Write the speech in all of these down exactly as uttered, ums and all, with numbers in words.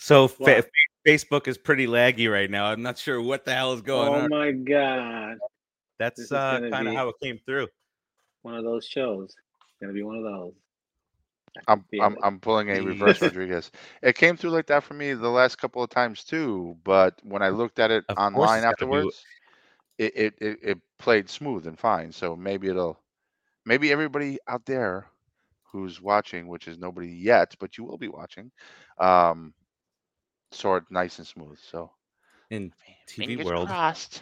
So fa- Facebook is pretty laggy right now. I'm not sure what the hell is going oh on. Oh my god. That's uh, kind of how it came through. One of those shows. It's gonna be one of those. I'm I'm I'm pulling a reverse Rodriguez. It came through like that for me the last couple of times too, but when I looked at it Of online afterwards, it, it, it, it played smooth and fine. So maybe it'll maybe everybody out there who's watching, which is nobody yet, but you will be watching, um, saw it nice and smooth. So in T V fingers world, crossed.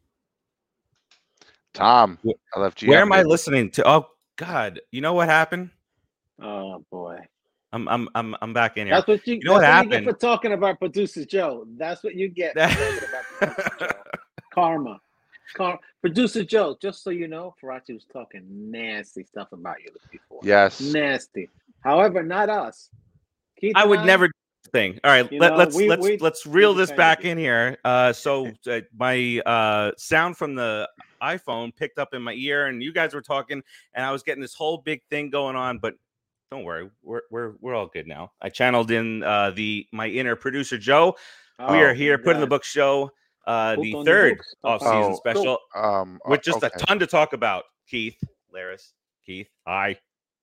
Tom, I left G M. Where am I listening to? Oh God, you know what happened? Oh boy, I'm I'm I'm I'm back in here. That's what you, you know that's what what happened you get for talking about Producer Joe. That's what you get. For talking about Producer Joe. Karma. Car- Producer Joe. Just so you know, Farachi was talking nasty stuff about you before. Yes, nasty. However, not us. Keith I would I, never. Thing. All right, let, know, let's we, let's we, let's reel we this back in here. Uh, so uh, my uh sound from the iPhone picked up in my ear, and you guys were talking, and I was getting this whole big thing going on. But don't worry, we're we're we're all good now. I channeled in uh the my inner producer Joe. Oh, we are here, God. Put in the Book show, uh, Book the on third the off-season oh, special, cool. um, with just okay. a ton to talk about. Keith, Laris, Keith, hi.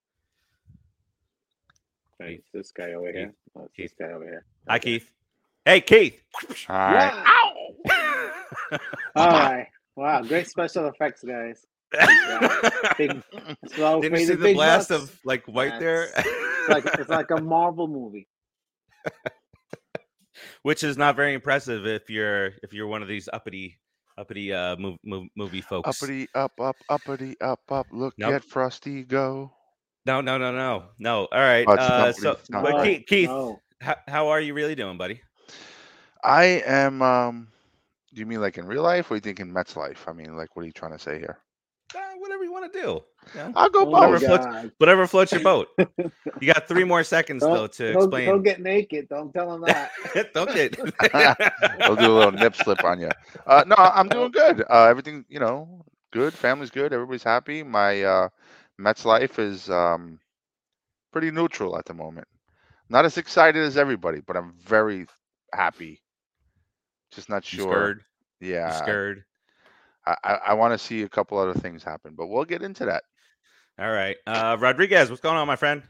Hey, this guy over here. Oh, this guy over here. Okay. Hi, Keith. Hey, Keith. All right. Ow! All right. Wow, great special effects, guys. Wow. Big, slow, Didn't you see the big blast bucks. of like white That's, there? it's like it's like a Marvel movie. Which is not very impressive if you're if you're one of these uppity uppity uh move, move, movie folks. Uppity up up uppity up up. Look Nope. at Frosty go. No, no, no, no, no. All right. Oh, it's uh, not- so, it's not but right. Keith, Keith No. how, how are you really doing, buddy? I am. Um, do you mean like in real life, or are you thinking Mets life? I mean, like, what are you trying to say here? Uh, whatever you want to do. Yeah. I'll go Oh, Whatever both. floats, God. whatever floats your boat. You got three more seconds Don't, though to don't, explain. don't get naked. Don't tell him that. Don't get. I'll do a little nip slip on you. Uh, no, I'm doing good. Uh, everything, you know, good. Family's good. Everybody's happy. My uh, Mets life is um, pretty neutral at the moment. Not as excited as everybody, but I'm very happy. Just not You sure. scared? Yeah, You scared? I, I, I want to see a couple other things happen, but we'll get into that. All right. Uh, Rodriguez, what's going on, my friend?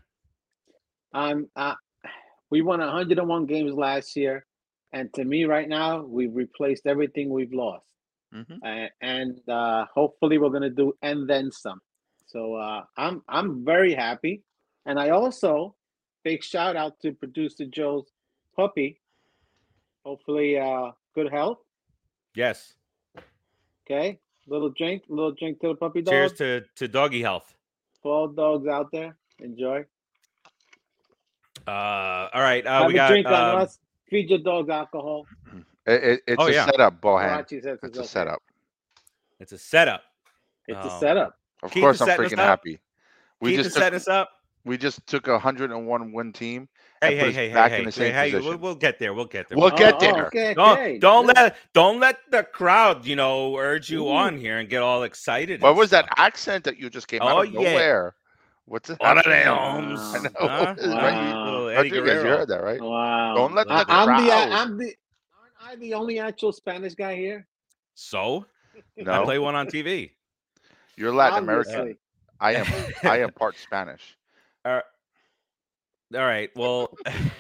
Um, uh, we won one hundred one games last year, and to me, right now, we've replaced everything we've lost, Mm-hmm. uh, and uh, hopefully, we're gonna do and then some. So uh, I'm I'm very happy, and I also big shout out to producer Joe's puppy. Hopefully, uh, good health. Yes. Okay, little drink, little drink to the puppy dog. Cheers to, to doggy health. For all dogs out there, enjoy. Uh, all right. Uh, Have we a got. drink on um, us. Feed your dogs alcohol. It, it, it's Oh, a yeah. setup, Bohan. Karachi says It's it's a okay. setup. It's a setup. It's Oh. a setup. Of Keith course, is I'm setting us freaking up. happy. We Keith just is took, setting us up. we just took a hundred and one win team. Hey, and hey, put us hey, hey, back hey, in the same hey, hey, position. we'll, we'll get there. We'll get there. We'll get Oh, there. okay, Don't okay. don't Good. let don't let the crowd, you know, urge you Ooh. on here and get all excited. What and was that stuff. accent that you just came Oh, out of yeah. nowhere? What's it? Hola, happening? Holmes. Wow. I know. Huh? It's Huh? right. Little Eddie Rodriguez, you Guerrero. heard that, right? Wow. Don't let I, the I'm the crowd. I'm the aren't I the only actual Spanish guy here? So I No, play one on T V. you're Latin Obviously. American. I am. I am part Spanish. Uh, all right. Well,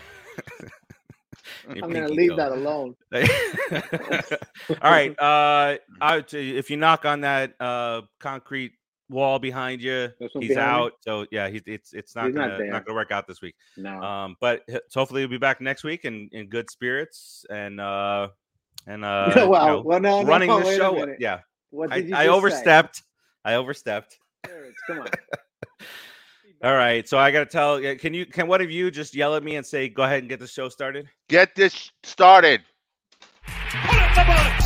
I'm gonna leave that alone. All right. Uh, I, if you knock on that uh, concrete wall behind you, This one he's behind me? out. So yeah, he's it's it's not He's not gonna there. not gonna work out this week. No. Um, but h- so hopefully he'll be back next week in, in good spirits and uh and uh well, you know, well, no, no, running no, the wait a show. minute. Yeah, What I, did you I just overstepped. I overstepped. Say? Spirits, come on. All right, so I got to tell. yeah, Can you? Can one of you just yell at me and say, "Go ahead and get the show started"? Get this started. Put up the box.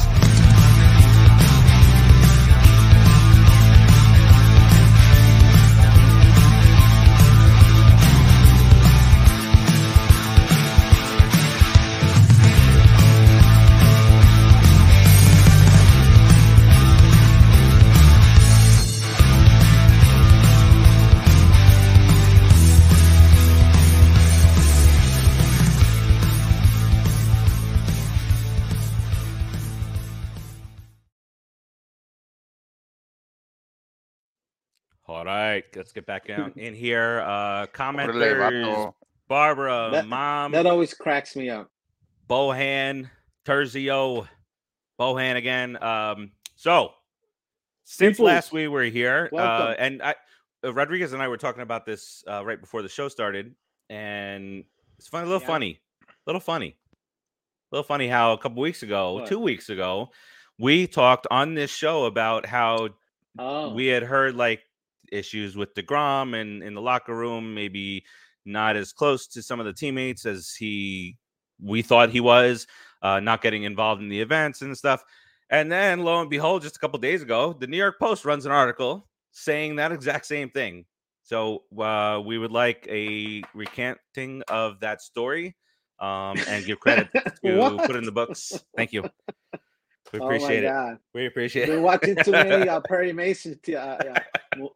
All right, let's get back down in here. Uh, Orale, commenters, vato. Barbara, That, Mom, that always cracks me up. Bohan, Terzio, Bohan again. Um, so since Peoples, last we were here, uh, welcome. and I, uh, Rodriguez and I were talking about this uh, right before the show started, and it's fun, a little Yeah. funny, a little funny, a little funny how a couple weeks ago, What? two weeks ago, we talked on this show about how Oh, we had heard like issues with DeGrom and in the locker room, maybe not as close to some of the teammates as he we thought he was, uh, not getting involved in the events and stuff. And then lo and behold, just a couple days ago, the New York Post runs an article saying that exact same thing. So uh, we would like a recanting of that story um, and give credit to What? put in the books. Thank you. We oh my appreciate it. God. We appreciate Been it. watching too many uh, Perry Mason. T- uh, yeah. Well,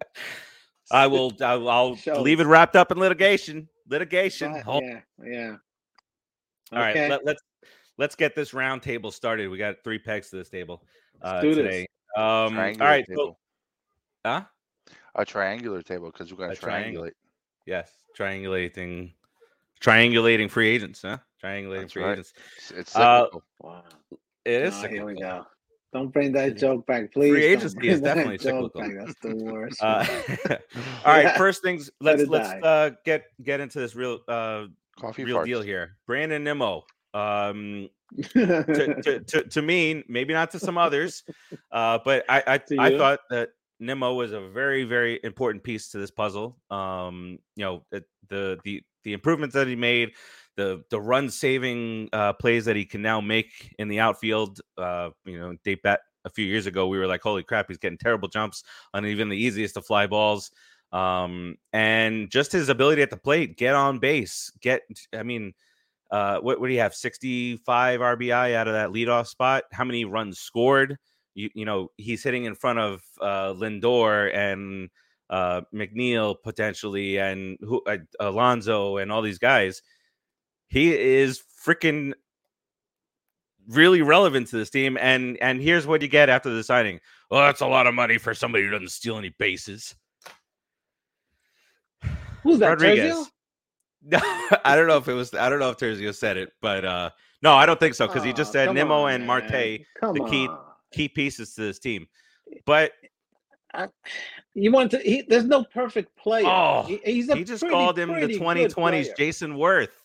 I will. I'll, I'll shows. leave it wrapped up in litigation. Litigation. But, Hold- yeah, yeah. All right. Okay. Let, let's let's get this round table started. We got three pegs to this table uh, do this. today. Um, all Triangular right. So, table. huh? A triangular table because we're going A to triangle. triangulate. Yes. Triangulating. Triangulating free agents. Huh? Triangulating That's free right. agents. It's, it's Uh, cyclical. Wow. It is. Oh, here we cyclical. go. Don't bring that It- joke back, please. Free Don't agency bring is that definitely joke cyclical. back. That's the worst. Uh, one. all right. Yeah. First things. Let Let's it let's die. uh, get get into this real uh, Coffee real farts. deal here. Brandon Nimmo. Um, to, to, to, to me, maybe not to some others, uh, but I I, To I you? thought that Nimmo was a very very important piece to this puzzle. Um, you know the the the, the improvements that he made, the the run saving uh, plays that he can now make in the outfield. Uh, you know, date back a few years ago, we were like, holy crap, he's getting terrible jumps on even the easiest of fly balls. Um, and just his ability at the plate, get on base, get. I mean. Uh, what, what do you have? sixty-five R B I out of that leadoff spot. How many runs scored? You you know he's hitting in front of uh, Lindor and uh, McNeil potentially, and who uh, Alonso and all these guys. He is freaking really relevant to this team. And and here's what you get after the signing. Well, that's a lot of money for somebody who doesn't steal any bases. Who's that? Rodriguez. Terzio? No, I don't know if it was. I don't know if Terzio said it, but uh, no, I don't think so because he just Oh, said come Nimmo on, and man. Marte, Come the key on. key pieces to this team. But I, you want to? He, there's no perfect player. Oh, he, he's a he just pretty, called him the pretty twenty good twenties player. Jason Worth.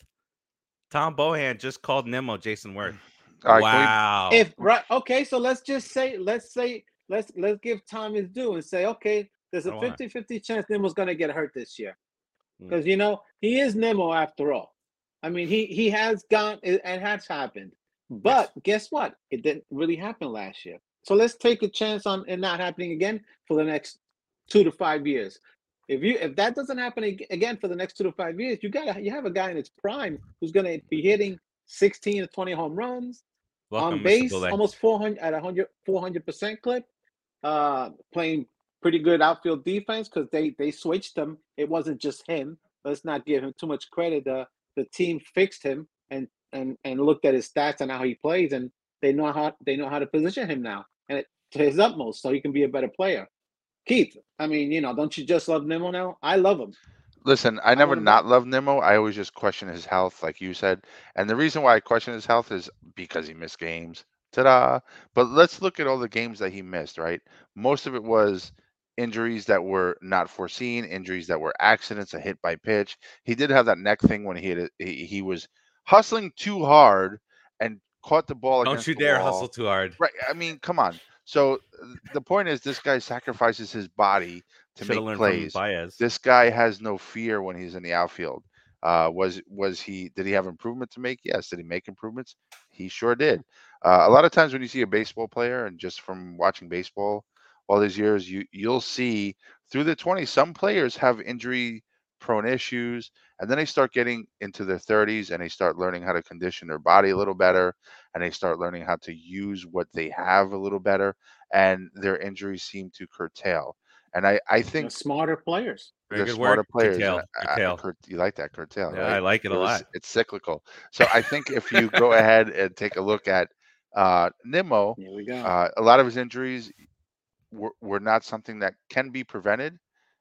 Tom Bohan just called Nimmo Jason Worth. All right, can we- Wow. If right, okay, so let's just say, let's say, let's let's give time his due and say, okay, there's I a don't wanna. fifty-fifty chance Nemo's going to get hurt this year, Hmm. because you know he is Nemo after all. I mean, he he has gone and has happened, but guess what? It didn't really happen last year. So let's take a chance on it not happening again for the next two to five years. If you if that doesn't happen ag- again for the next two to five years, you got you have a guy in his prime who's going to be hitting sixteen to twenty home runs, Welcome, on Mister base, Goulet. almost four hundred at one hundred, four hundred percent clip, uh, playing pretty good outfield defense because they they switched him. It wasn't just him. Let's not give him too much credit. The the team fixed him and and and looked at his stats and how he plays, and they know how they know how to position him now and it, to his utmost so he can be a better player. Keith, I mean, you know, don't you just love Nemo now? I love him. Listen, I never wanna not loved Nimmo. I always just question his health, like you said. And the reason why I question his health is because he missed games. Ta-da! But let's look at all the games that he missed, right? Most of it was injuries that were not foreseen, injuries that were accidents, a hit by pitch. He did have that neck thing when he had a, he, he was hustling too hard and caught the ball Don't against you the dare wall. hustle too hard. Right. I mean, come on. So uh, the point is, this guy sacrifices his body to Should have make learned plays. from Baez. This guy has no fear when he's in the outfield. Uh, was was he? Did he have improvement to make? Yes. Did he make improvements? He sure did. Uh, a lot of times when you see a baseball player, and just from watching baseball all these years, you you'll see through the twenties, some players have injury prone issues, and then they start getting into their thirties and they start learning how to condition their body a little better, and they start learning how to use what they have a little better, and their injuries seem to curtail. And I, I They're think smarter players. Very they're good smarter word. players. Curtail. and I- I- Curtail. cur- you like that curtail, Yeah, right? I like it a It was- lot. It's cyclical. So I think if you go ahead and take a look at uh, Nimmo, Here we go. uh, a lot of his injuries were, were not something that can be prevented.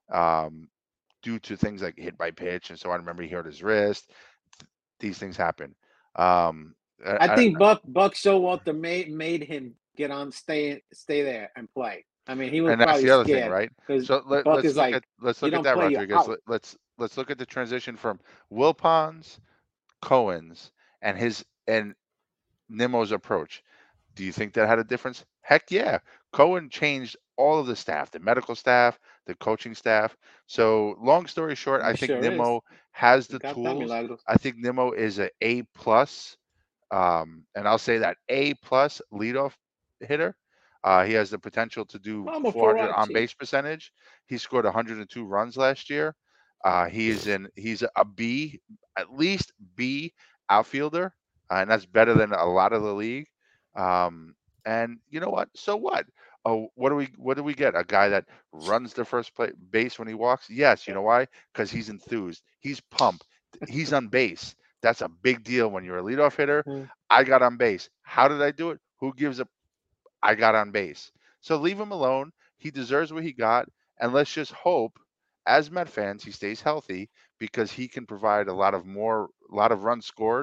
um, due to things like hit by pitch, and so I remember he hurt his wrist. These things happen. Um, I, I think Buck Buck Showalter made made him get on, stay stay there and play. I mean, he was and that's probably the other scared, thing, right? because So let, Buck let's is look like, at let's you look at don't that, play, you're Rodriguez. out. Let, let's let's look at the transition from Wilpons, Cohen's, and his and Nimmo's approach. Do you think that had a difference? Heck yeah. Cohen changed all of the staff, the medical staff, the coaching staff. So long story short, I He think sure is. Nimmo has He the got that, tools. Milagros. I think Nimmo is a A plus, um, and I'll say that A plus leadoff hitter. Uh, he has the potential to do Mama four hundred Farachi. on base percentage. He scored one hundred two runs last year. Uh, he is in. He's a B, at least B outfielder, uh, and that's better than a lot of the league. Um, and you know what? So what? Oh, what do we what do we get? A guy that runs the first play, base when he walks? Yes. You know why? Because he's enthused. He's pumped. He's on base. That's a big deal when you're a leadoff hitter. Mhm. I got on base. How did I do it? Who gives a? I got on base. So leave him alone. He deserves what he got, and let's just hope, as Met fans, he stays healthy because he can provide a lot of more, a lot of runs scored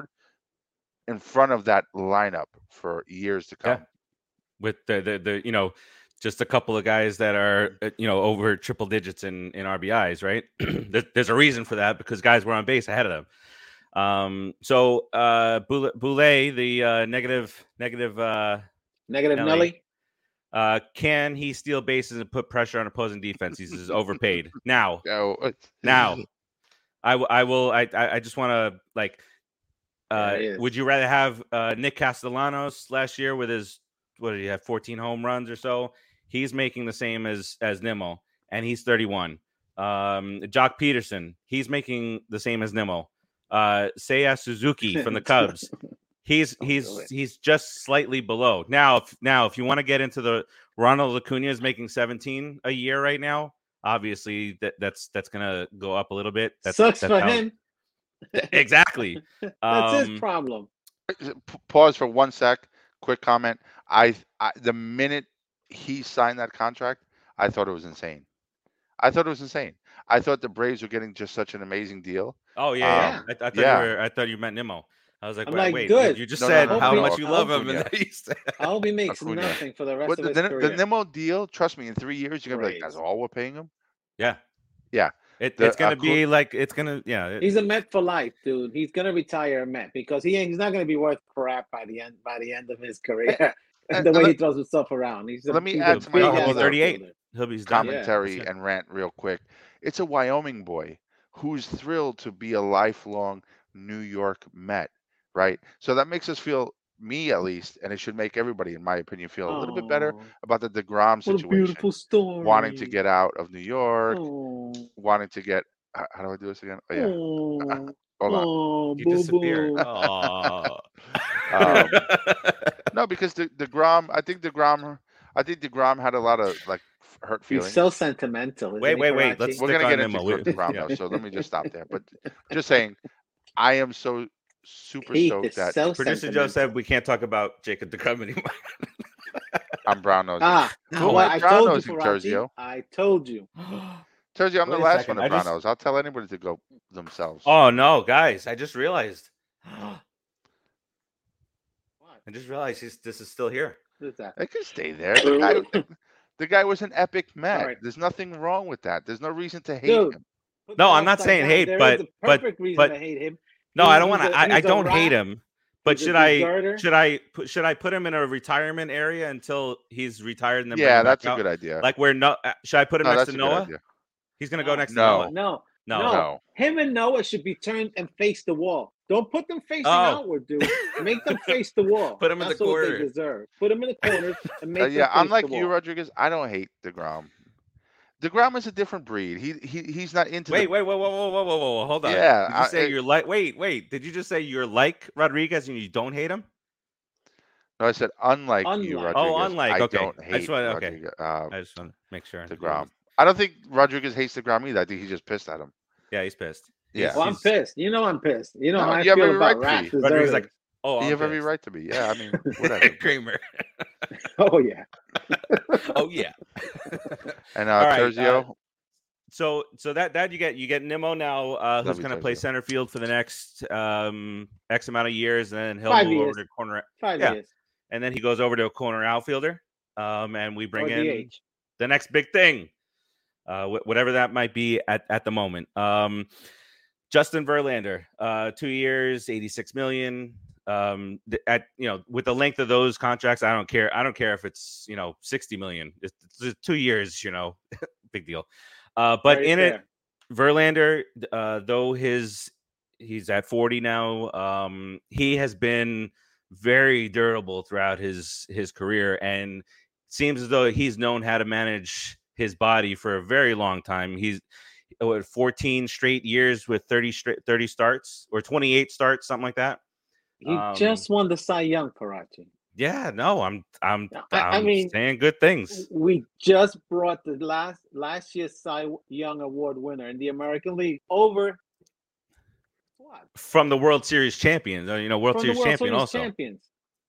in front of that lineup for years to come. Yeah. With the, the the you know, just a couple of guys that are uh, you know over triple digits in in R B Is, right? There- There's a reason for that, because guys were on base ahead of them. Um, so uh, Boule, Boulay, the uh, negative negative uh, Negative Nelly. Nelly. uh, can he steal bases and put pressure on opposing defense? He's just overpaid. Now, Oh, now, I, w- I will. I I I just want to like. Uh, There he is. would you rather have uh, Nick Castellanos last year with his, what did he have, fourteen home runs or so? He's making the same as as Nimmo, and he's thirty-one. Um, Jock Peterson, he's making the same as Nimmo. Uh, Seiya Suzuki from the Cubs, he's he's do it. he's just slightly below. Now, if, now if you want to get into the, Ronald Acuna is making seventeen a year right now. Obviously, that that's that's gonna go up a little bit. That's, Sucks that's for how- him. Exactly. That's Um, his problem. P- pause for one sec. Quick comment. I, I the minute he signed that contract, I thought it was insane. I thought it was insane. I thought the Braves were getting just such an amazing deal. Oh yeah, Um, yeah. I, I thought yeah. you were. I thought you meant Nimmo. I was like, I'm wait, like, wait. good. You, you just No, no, said no, how no, much you love him, and Acuna. then you said, I hope he makes Acuna. nothing for the rest But of the, his the, career. the Nimmo deal, trust me, in three years you're gonna be like, that's Braves. all we're paying him. yeah, Yeah. It, The it's gonna Acu- be like it's gonna yeah. it- He's a Met for life, dude. He's gonna retire a Met because he ain't, he's not gonna be worth crap by the end by the end of his career. And- the and way let- he throws himself around. He's a, let me he's add a to my big Oh, he'll ass be little thirty-eight. outfielder. He'll be he's done. commentary Yeah. and rant real quick. It's a Wyoming boy who's thrilled to be a lifelong New York Met, right? So that makes us feel, me at least, and it should make everybody, in my opinion, feel a little bit better Oh, about the DeGrom what a situation. beautiful story. Wanting to get out of New York, Oh, wanting to get. h- How do I do this again? Oh yeah, oh, hold on. oh, He boo disappeared. boo. Aw. Um, no, because the DeGrom, I think DeGrom, I think DeGrom had a lot of like f- hurt He's feelings. so sentimental. isn't Wait, he, wait, wait. Karachi? Let's We're stick gonna on get into Nimmo. We- DeGrom yeah. though, so let me just stop there. But just saying, I am so super Keith stoked is that so Producer Joe sentimental. said we can't talk about Jacob DeGrom anymore. I'm brown nosing. Ah, Who well, am I I brown told you, nosing, Karachi. Terzio? I told you. Terzio, I'm Wait the a last second, one I to brown just- nose. I'll tell anybody to go themselves. Oh no, guys! I just realized. What? I just realized he's, this is still here. What is that? They could stay there. The guy, the, the guy was an epic Met. Alright. There's nothing wrong with that. There's no reason to hate Dude, him. put No, that I'm not upside saying down. hate, There is but- a but- perfect reason but- to hate him. No, He- I don't he's want to. a- I, I he's a don't hate rat. him. But He's a should I deserter. should I put should I put him in a retirement area until he's retired and then bring Yeah, him back that's a out? good idea. Like where no uh, should I put him no, next that's to a good Noah? idea. He's gonna go next No. to Noah. No, No. no, No. Him and Noah should be turned and face the wall. Don't put them facing Oh. outward, dude. Make them face the wall. Put 'em in That's the what corner. they deserve. Put them in the corners and make Uh, them yeah, face unlike the you, wall. Rodriguez, I don't hate DeGrom. DeGrom is a different breed. He he he's not into Wait, the wait, whoa, whoa, whoa, whoa, whoa, whoa, hold on. Yeah, Did you I- say I- you're like wait, wait, did you just say you're like Rodriguez and you don't hate him? No, I said unlike, you, Unlike. Rodriguez. Oh, unlike, I okay. don't I hate just wanna- okay. Rodriguez, uh, I just want to make sure. DeGrom. I don't think Rodriguez hates DeGrom either. I think he's just pissed at him. Yeah, he's pissed. Yeah. Well, I'm He's- pissed. You know I'm pissed. You know No, how I you have feel every about right to rat be. deserters. Rodriguez like, oh, you I'm have every pissed. right to be. Yeah, I mean, whatever. Kramer. Oh yeah. Oh yeah. and uh, All right, Terzio, so so that that you get you get Nimmo now, uh, who's Love you, going to play Sergio. center field for the next um, X amount of years, and then he'll Five move years. over to corner. Five Yeah. years. And then he goes over to a corner outfielder, um, and we bring Or in D H. the next big thing, uh, wh- whatever that might be at, at the moment. Um, Justin Verlander, uh, two years, eighty-six million. Um, th- at you know, with the length of those contracts, I don't care. I don't care if it's you know sixty million. It's, it's two years, you know, big deal. Uh, but Very in fair. it, Verlander, uh, though his he's at forty now, um, he has been very durable throughout his his career, and seems as though he's known how to manage his body for a very long time. He's what, fourteen straight years with thirty straight thirty starts or twenty-eight starts, something like that. He Um, just won the Cy Young, Karachi. Yeah, no, I'm I'm No, I- I I'm mean- saying good things. We just brought the last last year's Cy Young Award winner in the American League over what? From the World Series champions, uh, you know, World From Series the World champion Series also. champions.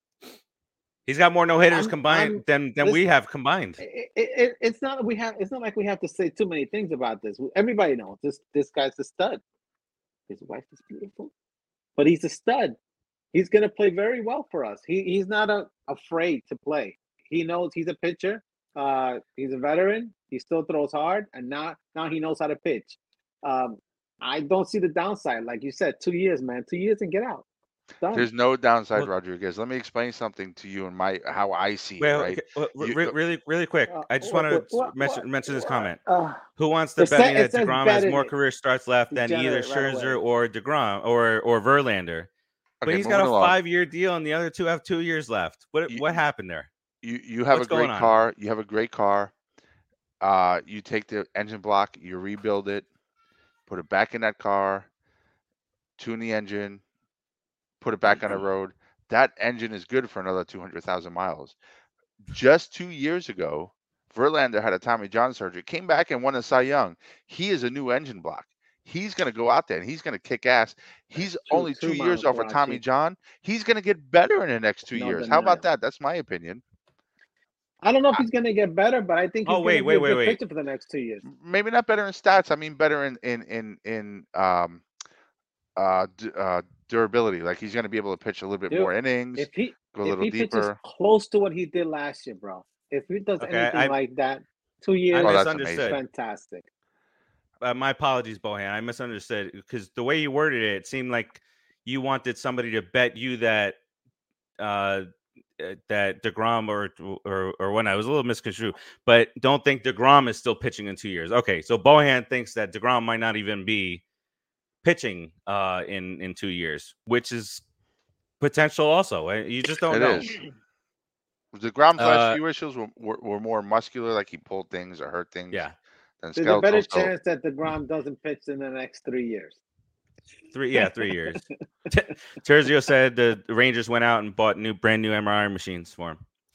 He's got more no hitters I'm- combined I'm- than than this- we have combined. It, it, it, it's not we have. It's not like we have to say too many things about this. Everybody knows this. This guy's a stud. His wife is beautiful, but he's a stud. He's going to play very well for us. He he's not a, afraid to play. He knows he's a pitcher. Uh, he's a veteran. He still throws hard, and now now he knows how to pitch. Um, I don't see the downside. Like you said, two years, man. Two years and get out. Done. There's no downside, Well- Rodriguez. Let me explain something to you and my how I see it, Well, right? okay, well, re- You- re- really, really quick. Uh, I just what- want to what- mention, what- mention this what- comment. uh, Who wants to It bet sa- me it that says DeGrom bet has in more it. career starts left than either Degenerate right Scherzer away. or DeGrom or or Verlander? But Okay, he's got a moving along. five-year deal, and the other two have two years left. What You- what happened there? You you have What's a great going on? car. You have a great car. Uh, you take the engine block, you rebuild it, put it back in that car, tune the engine, put it back on the road. That engine is good for another two hundred thousand miles. Just two years ago, Verlander had a Tommy John surgery, came back and won a Cy Young. He is a new engine block. He's going to go out there and he's going to kick ass. He's Two- only two two years miles, off of Tommy Karachi. John. He's going to get better in the next two No years. How about denial. that? That's my opinion. I don't know if he's going to get better, but I think he's Oh, wait, going to wait, be a wait, good wait. pitcher for the next two years. Maybe not better in stats. I mean, better in in in in um uh, d- uh durability. Like he's going to be able to pitch a little bit Dude, more innings, If he go a if little he pitches deeper. close to what he did last year, bro, if he does Okay, anything I- like that, two years, Oh, that's misunderstood. amazing. fantastic. Uh, my apologies, Bohan. I misunderstood because the way you worded it, it seemed like you wanted somebody to bet you that uh, uh, that DeGrom or or or when I was a little misconstrued, but don't think DeGrom is still pitching in two years. Okay, so Bohan thinks that DeGrom might not even be pitching uh, in in two years, which is potential. Also, Uh, you just don't It know. is. The Grom's last Uh, few issues were, were were more muscular, like he pulled things or hurt things. Yeah, Than There's a better skeletal. So chance that DeGrom doesn't pitch in the next three years. three. Yeah, three years. Terzio said the Rangers went out and bought new, brand new M R I machines for him.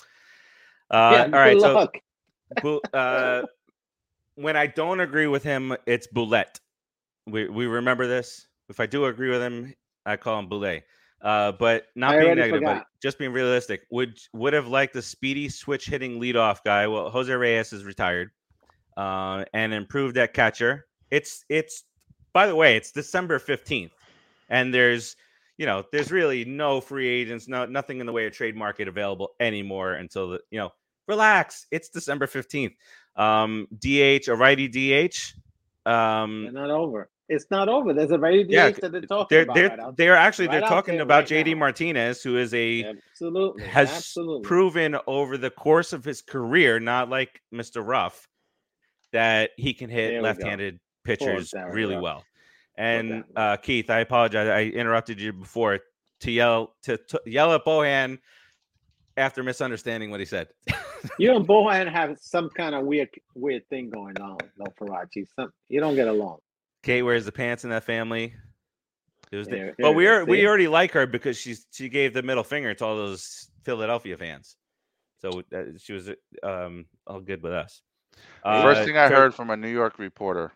Uh, yeah, all right, good so luck. Bu- uh, when I don't agree with him, it's Boulette. We we remember this. If I do agree with him, I call him Boulette. Uh, but not I being already negative, but forgot. just being realistic. Would would have liked a speedy switch hitting leadoff guy. Well, Jose Reyes is retired, uh, and improved at catcher. It's it's by the way, it's December fifteenth, and there's you know there's really no free agents, no nothing in the way of trade market available anymore until the you know relax. It's December fifteenth. Um, D H, a righty D H. Um, They're not over. It's not over. There's a very Yeah, D H that they're talking they're about. they're right out they're actually right they're out talking there about right J D now. Martinez, who is a Absolutely. has Absolutely. proven over the course of his career, not like Mister Ruff, that he can There we hit go. left-handed pitchers Darren really Ruff. well. And Darren uh, Keith, I apologize. I interrupted you before to yell to, to yell at Bohan after misunderstanding what he said. You and Bohan have some kind of weird weird thing going on, no Farachi. Some you don't get along. Kate wears the pants in that family. It was the- There- but there we it are is. we See? already like her because she's she gave the middle finger to all those Philadelphia fans. So uh, she was um, all good with us. Uh, First thing I Ter- heard from a New York reporter.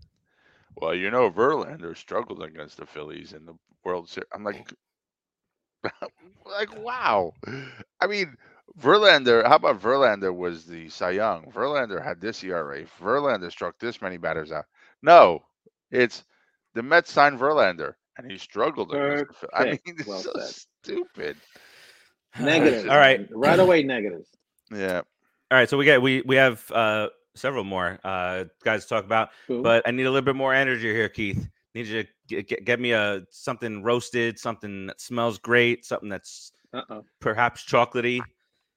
Well, you know, Verlander struggled against the Phillies in the World Series. I'm like, like, wow. I mean, Verlander, how about Verlander was the Cy Young? Verlander had this E R A. Verlander struck this many batters out. No, it's the Mets signed Verlander, and he struggled against the Phil- I mean, Perfect. it's Well so said. stupid. Negatives. All right. man. Right away, negatives. Yeah. All right, so we get we we have uh several more uh guys to talk about, Cool. but I need a little bit more energy here, Keith. Need you to get, get, get me a something roasted, something that smells great, something that's Uh-oh. perhaps chocolatey.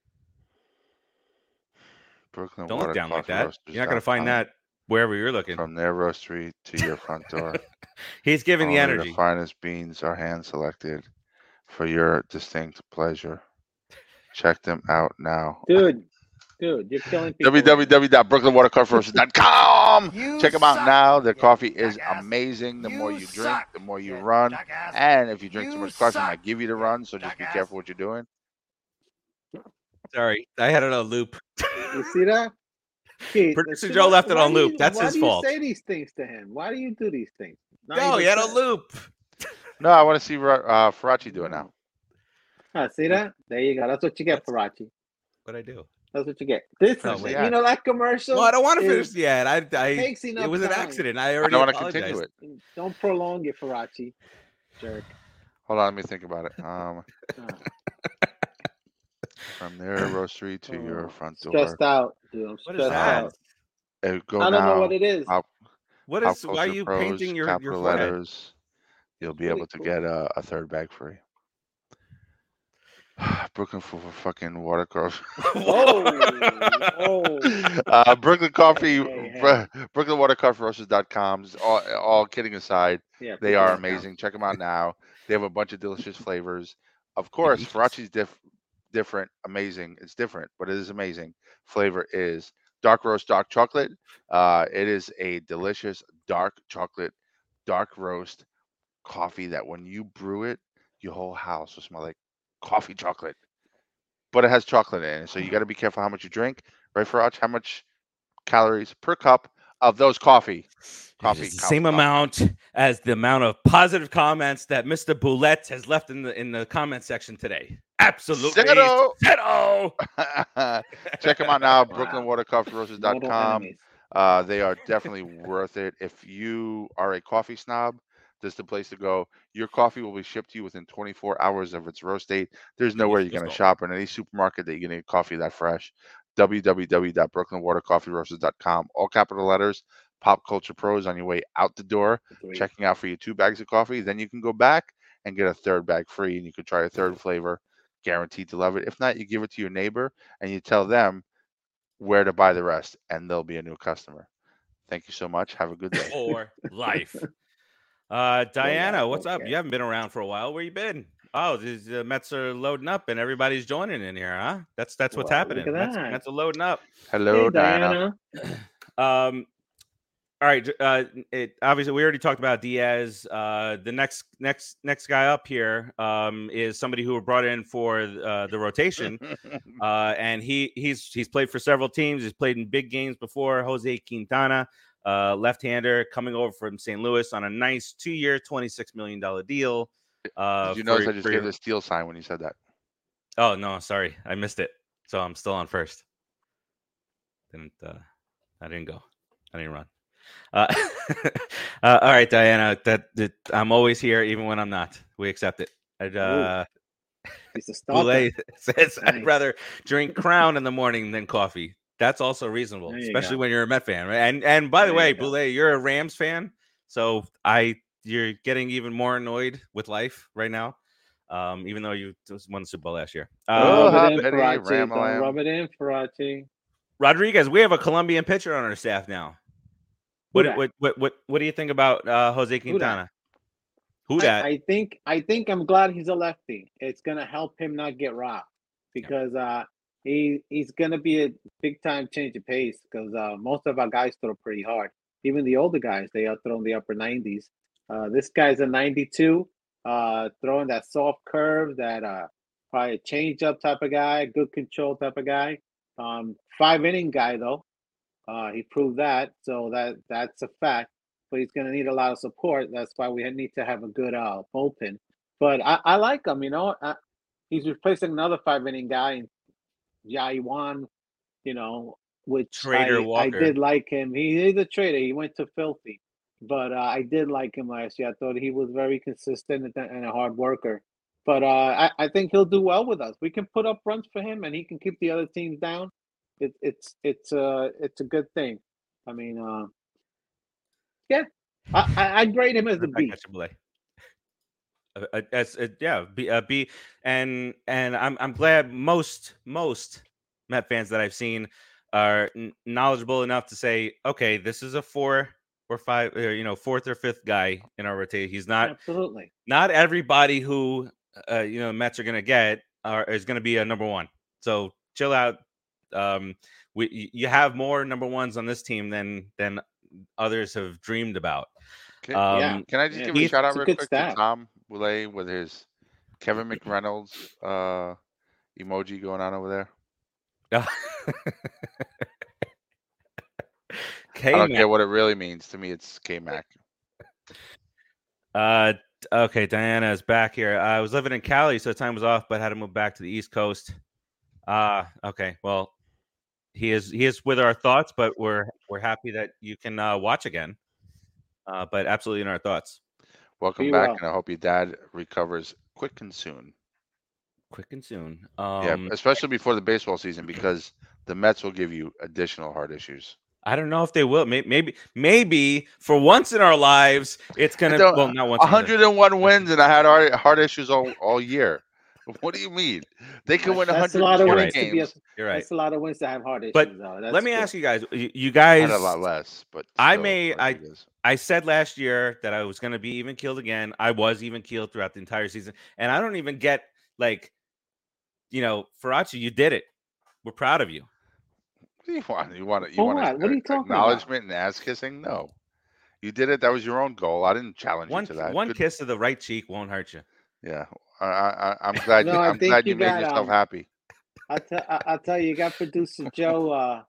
Brooklyn Don't Water look down like Coffee that. Roasters You're not going to dot find com. that wherever you're looking. From their roastery to your front door. He's giving the Only energy. the finest beans are hand selected for your distinct pleasure. Check them out now. Dude, dude, you're killing people. right now. w w w dot brooklyn water coffee roasters dot com. You Check them out suck, now. Their you coffee is jackass. amazing. The more You you drink, suck, the more you you run. jackass. And if you drink too You much coffee, it suck, might give you the you run. So just be jackass. careful what you're doing. Sorry, I had it on loop. You see that? Keith, Producer see, Joe why- left it why on do loop. you- That's why his do you fault. say these things to him? Why do you do these things? Now No, he's he had a upset. loop. No, I want to see uh, Farachi do it now. Ah, see that? There you go. That's what you get, Farachi. What'd I do? That's what you get. This, Finish is the you ad. know that commercial? No, I don't want to is- finish the ad. I, I takes it enough was an time. accident. I I already don't want to apologized. continue it. Don't prolong it, Farachi. Jerk. Hold on, let me think about it. Um, Ah, from their roastery to oh, your front door. stressed out, dude. I'm What is stressed that? out. Uh, go I don't now. know what it is. Pop, What Pop is? Why are Culture you Pros, painting your your capital forehead? letters. You'll be Really able to cool. get a, a third bag free. Brooklyn for, for fucking water coffee. Oh, oh. uh, Brooklyn Coffee, Hey, hey. Bro- Brooklyn Water Coffee Roasters dot com. All, all kidding aside, Yeah, they put are that down. amazing. Check them out now. They have a bunch of delicious flavors. Of course, Delicious. Farachi's diff- different, amazing. It's different, but it is amazing. Flavor is dark roast, dark chocolate. Uh, it is a delicious dark chocolate, dark roast coffee that when you brew it, your whole house will smell like coffee chocolate. But it has chocolate in it, so you got to be careful how much you drink, right, Faraj? How much calories per cup of those coffee? Coffee. It's the coffee, same coffee. amount as the amount of positive comments that Mister Boulette has left in the in the comment section today. Absolutely. Zero. Zero. Check them out now, Wow. brooklyn water coffee roasters dot Mortal com. enemies. Uh, they are definitely worth it. If you are a coffee snob, this is the place to go. Your coffee will be shipped to you within twenty-four hours of its roast date. There's nowhere you're going to shop in any supermarket that you're going to get coffee that fresh. w w w dot brooklyn water coffee roasters dot com. All capital letters. Pop Culture Pros on your way out the door, Three. checking out for your two bags of coffee. Then you can go back and get a third bag free, and you can try a third flavor. Guaranteed to love it. If not, you give it to your neighbor and you tell them where to buy the rest, and they'll be a new customer. Thank you so much. Have a good day. For life. Uh, Diana, life, what's up? okay. You haven't been around for a while. Where you been? Oh, the uh, Mets are loading up and everybody's joining in here, huh? That's that's what's Wow, happening. look at Mets, that. Mets are loading up. Hello, Hey, Diana. Diana. Um, all right. Uh, it obviously we already talked about Diaz. Uh, the next next next guy up here um is somebody who were brought in for uh, the rotation. Uh, and he he's he's played for several teams. He's played in big games before. Jose Quintana, uh, left-hander, coming over from Saint Louis on a nice two-year, twenty-six million dollar deal. Uh, Did you notice for- I just for gave your- the steel sign when you said that? Oh no, sorry, I missed it. So I'm still on first. Didn't uh, I didn't go. I didn't run. Uh, uh, all right, Diana. That, that I'm always here, even when I'm not. We accept it. I'd, uh, He's a stalker. Boulay says I'd Nice. rather drink Crown in the morning than coffee. That's also reasonable, There you especially go. when you're a Met fan, right? And and by the There way, you go. Boulay, you're a Rams fan, so I you're getting even more annoyed with life right now. Um, even though you just won the Super Bowl last year. Oh, Don't Uh, hi, rub it in, Betty, Farachi. Don't Ramalam. rub it in, Farachi. Rodriguez, we have a Colombian pitcher on our staff now. Who What dat? what what what what do you think about uh, Jose Quintana? Who I, that? I think I think I'm glad he's a lefty. It's gonna help him not get robbed because uh he he's gonna be a big time change of pace because uh most of our guys throw pretty hard. Even the older guys, they are throwing the upper nineties. Uh this guy's a ninety-two, uh throwing that soft curve, that uh probably a change up type of guy, good control type of guy. Um five inning guy though. Uh he proved that, so that that's a fact. But he's going to need a lot of support. That's why we need to have a good uh, bullpen. But I, I like him, you know. Uh, he's replacing another five inning guy, Jaiwan, you know, which Trader I I Walker. did like him. He is a trader. He went to Filthy, but uh, I did like him last year. I thought he was very consistent and, and a hard worker. But uh, I, I think he'll do well with us. We can put up runs for him, and he can keep the other teams down. It, it's it's uh it's a good thing. I mean, uh, yeah, I I I'd grade him as the Back B. at Triple A. Uh, uh, as uh, yeah, B, uh, B, and and I'm I'm glad most most Met fans that I've seen are n- knowledgeable enough to say, okay, this is a four or five, or, you know, fourth or fifth guy in our rotation. He's not Absolutely. not everybody who uh, you know Mets are gonna get are is gonna be a number one. So chill out. Um, we y- you have more number ones on this team than than others have dreamed about. Can, Yeah, Um, can I just yeah, give a Heath, shout out it's a real good quick to staff. Tom Boulay with his Kevin McReynolds uh, emoji going on over there? I don't K-Mac. care what it really means. To me, it's K-Mac. Uh, okay, Diana is back here. I was living in Cali, so time was off, but had to move back to the East Coast. Ah, okay. Well, he is he is with our thoughts, but we're we're happy that you can uh, watch again. Uh, but absolutely in our thoughts. Welcome Be back, well. and I hope your dad recovers quick and soon. Quick and soon. Yeah, Um, especially before the baseball season, because the Mets will give you additional heart issues. I don't know if they will. Maybe, maybe, maybe for once in our lives, it's gonna. Don't- Well, not once. in our lives. one hundred one wins, and I had heart, heart issues all, all year. What do you mean? They could win That's a lot of You're wins right. to be a. games. You're right. That's a lot of wins to have heart issues. But though. That's let me true. ask you guys. You, you I had guys. a lot less, but I still, may. I Rodriguez. I said last year that I was going to be even keeled again. I was even keeled throughout the entire season, and I don't even get like, you know, Farachi, you did it. We're proud of you. What do you want? You want you For want what? What are you talking about? acknowledgement and ass kissing? No, you did it. That was your own goal. I didn't challenge One you to that. one Good- kiss to the right cheek won't hurt you. Yeah, I, I, I'm glad. No, you, I I'm think glad you you made got, yourself um, happy. I tell I, I'll tell you, you got producer Joe. Uh,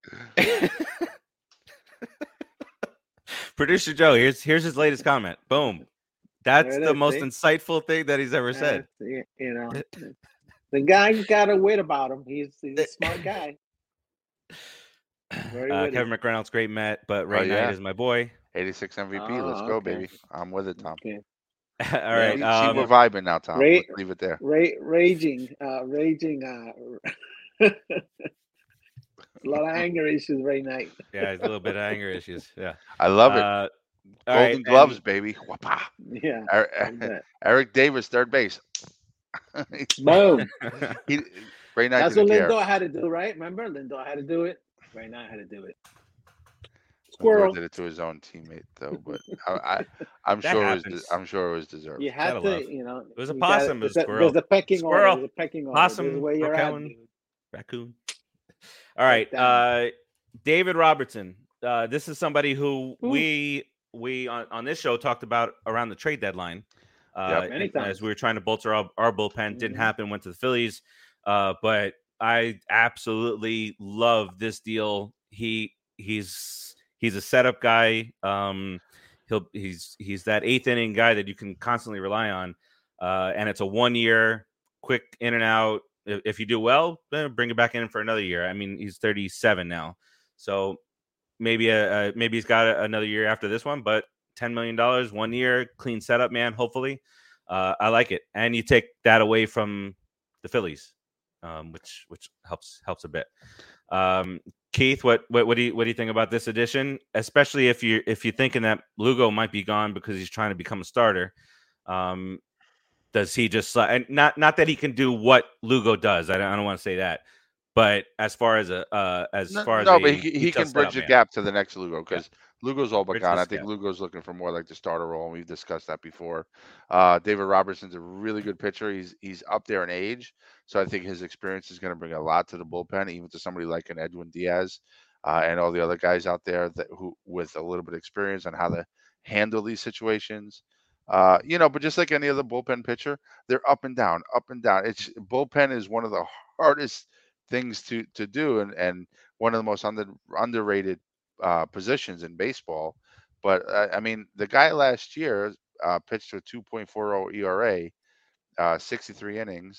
Producer Joe, here's here's his latest comment. Boom. That's There it the is, most see? insightful thing that he's ever said. uh, you you know, the guy's got a wit about him. He's he's a smart guy. Very Uh, witty. Kevin McReynolds, great Met, but Ray Oh, yeah. Knight is my boy. eighty-six M V P. Let's Oh, go, okay. baby. I'm with it, Tom. Okay. All Yeah. right. See, see, Um, we're vibing now, Tom. Ray- Let's leave it there. Ra- raging, uh, raging. Uh, a lot of anger issues right now. yeah, he's a little bit of anger issues. Yeah. I love it. Uh, all Golden right, gloves, and- baby. Whapa. Yeah. Er- I bet. Eric Davis, third base. Boom. he, Ray Knight That's what didn't care. Lindor had to do, right? Remember, Lindor had to do it. Right now, I had to do it. Lindor Squirrel. did it to his own teammate, though. But I, I, I'm That sure it was. happens. de- I'm sure it was deserved. You had Gotta to, love. you know. It was a you gotta- possum, it was there's, a a, squirrel. there's a pecking Squirrel. order. There's a pecking order. This Possum is where or you're at, cowan. dude. Raccoon. All right. down. Uh, David Robertson. Uh, this is somebody who Ooh. we we on, on this show talked about around the trade deadline. Uh, Yep. Many and times. as we were trying to bolster our, our bullpen, didn't Mhm. happen. Went to the Phillies, uh, but I absolutely love this deal. He he's he's a setup guy. Um, he'll he's he's that eighth inning guy that you can constantly rely on. Uh, and it's a one year, quick in and out. If, if you do well, then bring it back in for another year. I mean, he's thirty-seven now, so maybe a, a maybe he's got a, another year after this one. But ten million dollars, one year, clean setup, man. Hopefully, uh, I like it. And you take that away from the Phillies, um, which which helps helps a bit. Um, Keith, what, what what do you what do you think about this addition? Especially if you if you're thinking that Lugo might be gone because he's trying to become a starter. Um, does he just and not not that he can do what Lugo does? I don't, I don't want to say that, but as far as a uh, as No, far as no a but he, he detailed can bridge setup the man. gap to the next Lugo because Lugo's all but Bridge gone. the I think gap. Lugo's looking for more like the starter role, and we've discussed that before. Uh, David Robertson's a really good pitcher. He's he's up there in age, so I think his experience is going to bring a lot to the bullpen, even to somebody like an Edwin Diaz uh, and all the other guys out there that who with a little bit of experience on how to handle these situations. Uh, you know, but just like any other bullpen pitcher, they're up and down, up and down. It's bullpen is one of the hardest things to to do, and and one of the most under, underrated uh, positions in baseball. But uh, I mean, the guy last year uh, pitched a two point four oh E R A, uh, sixty-three innings,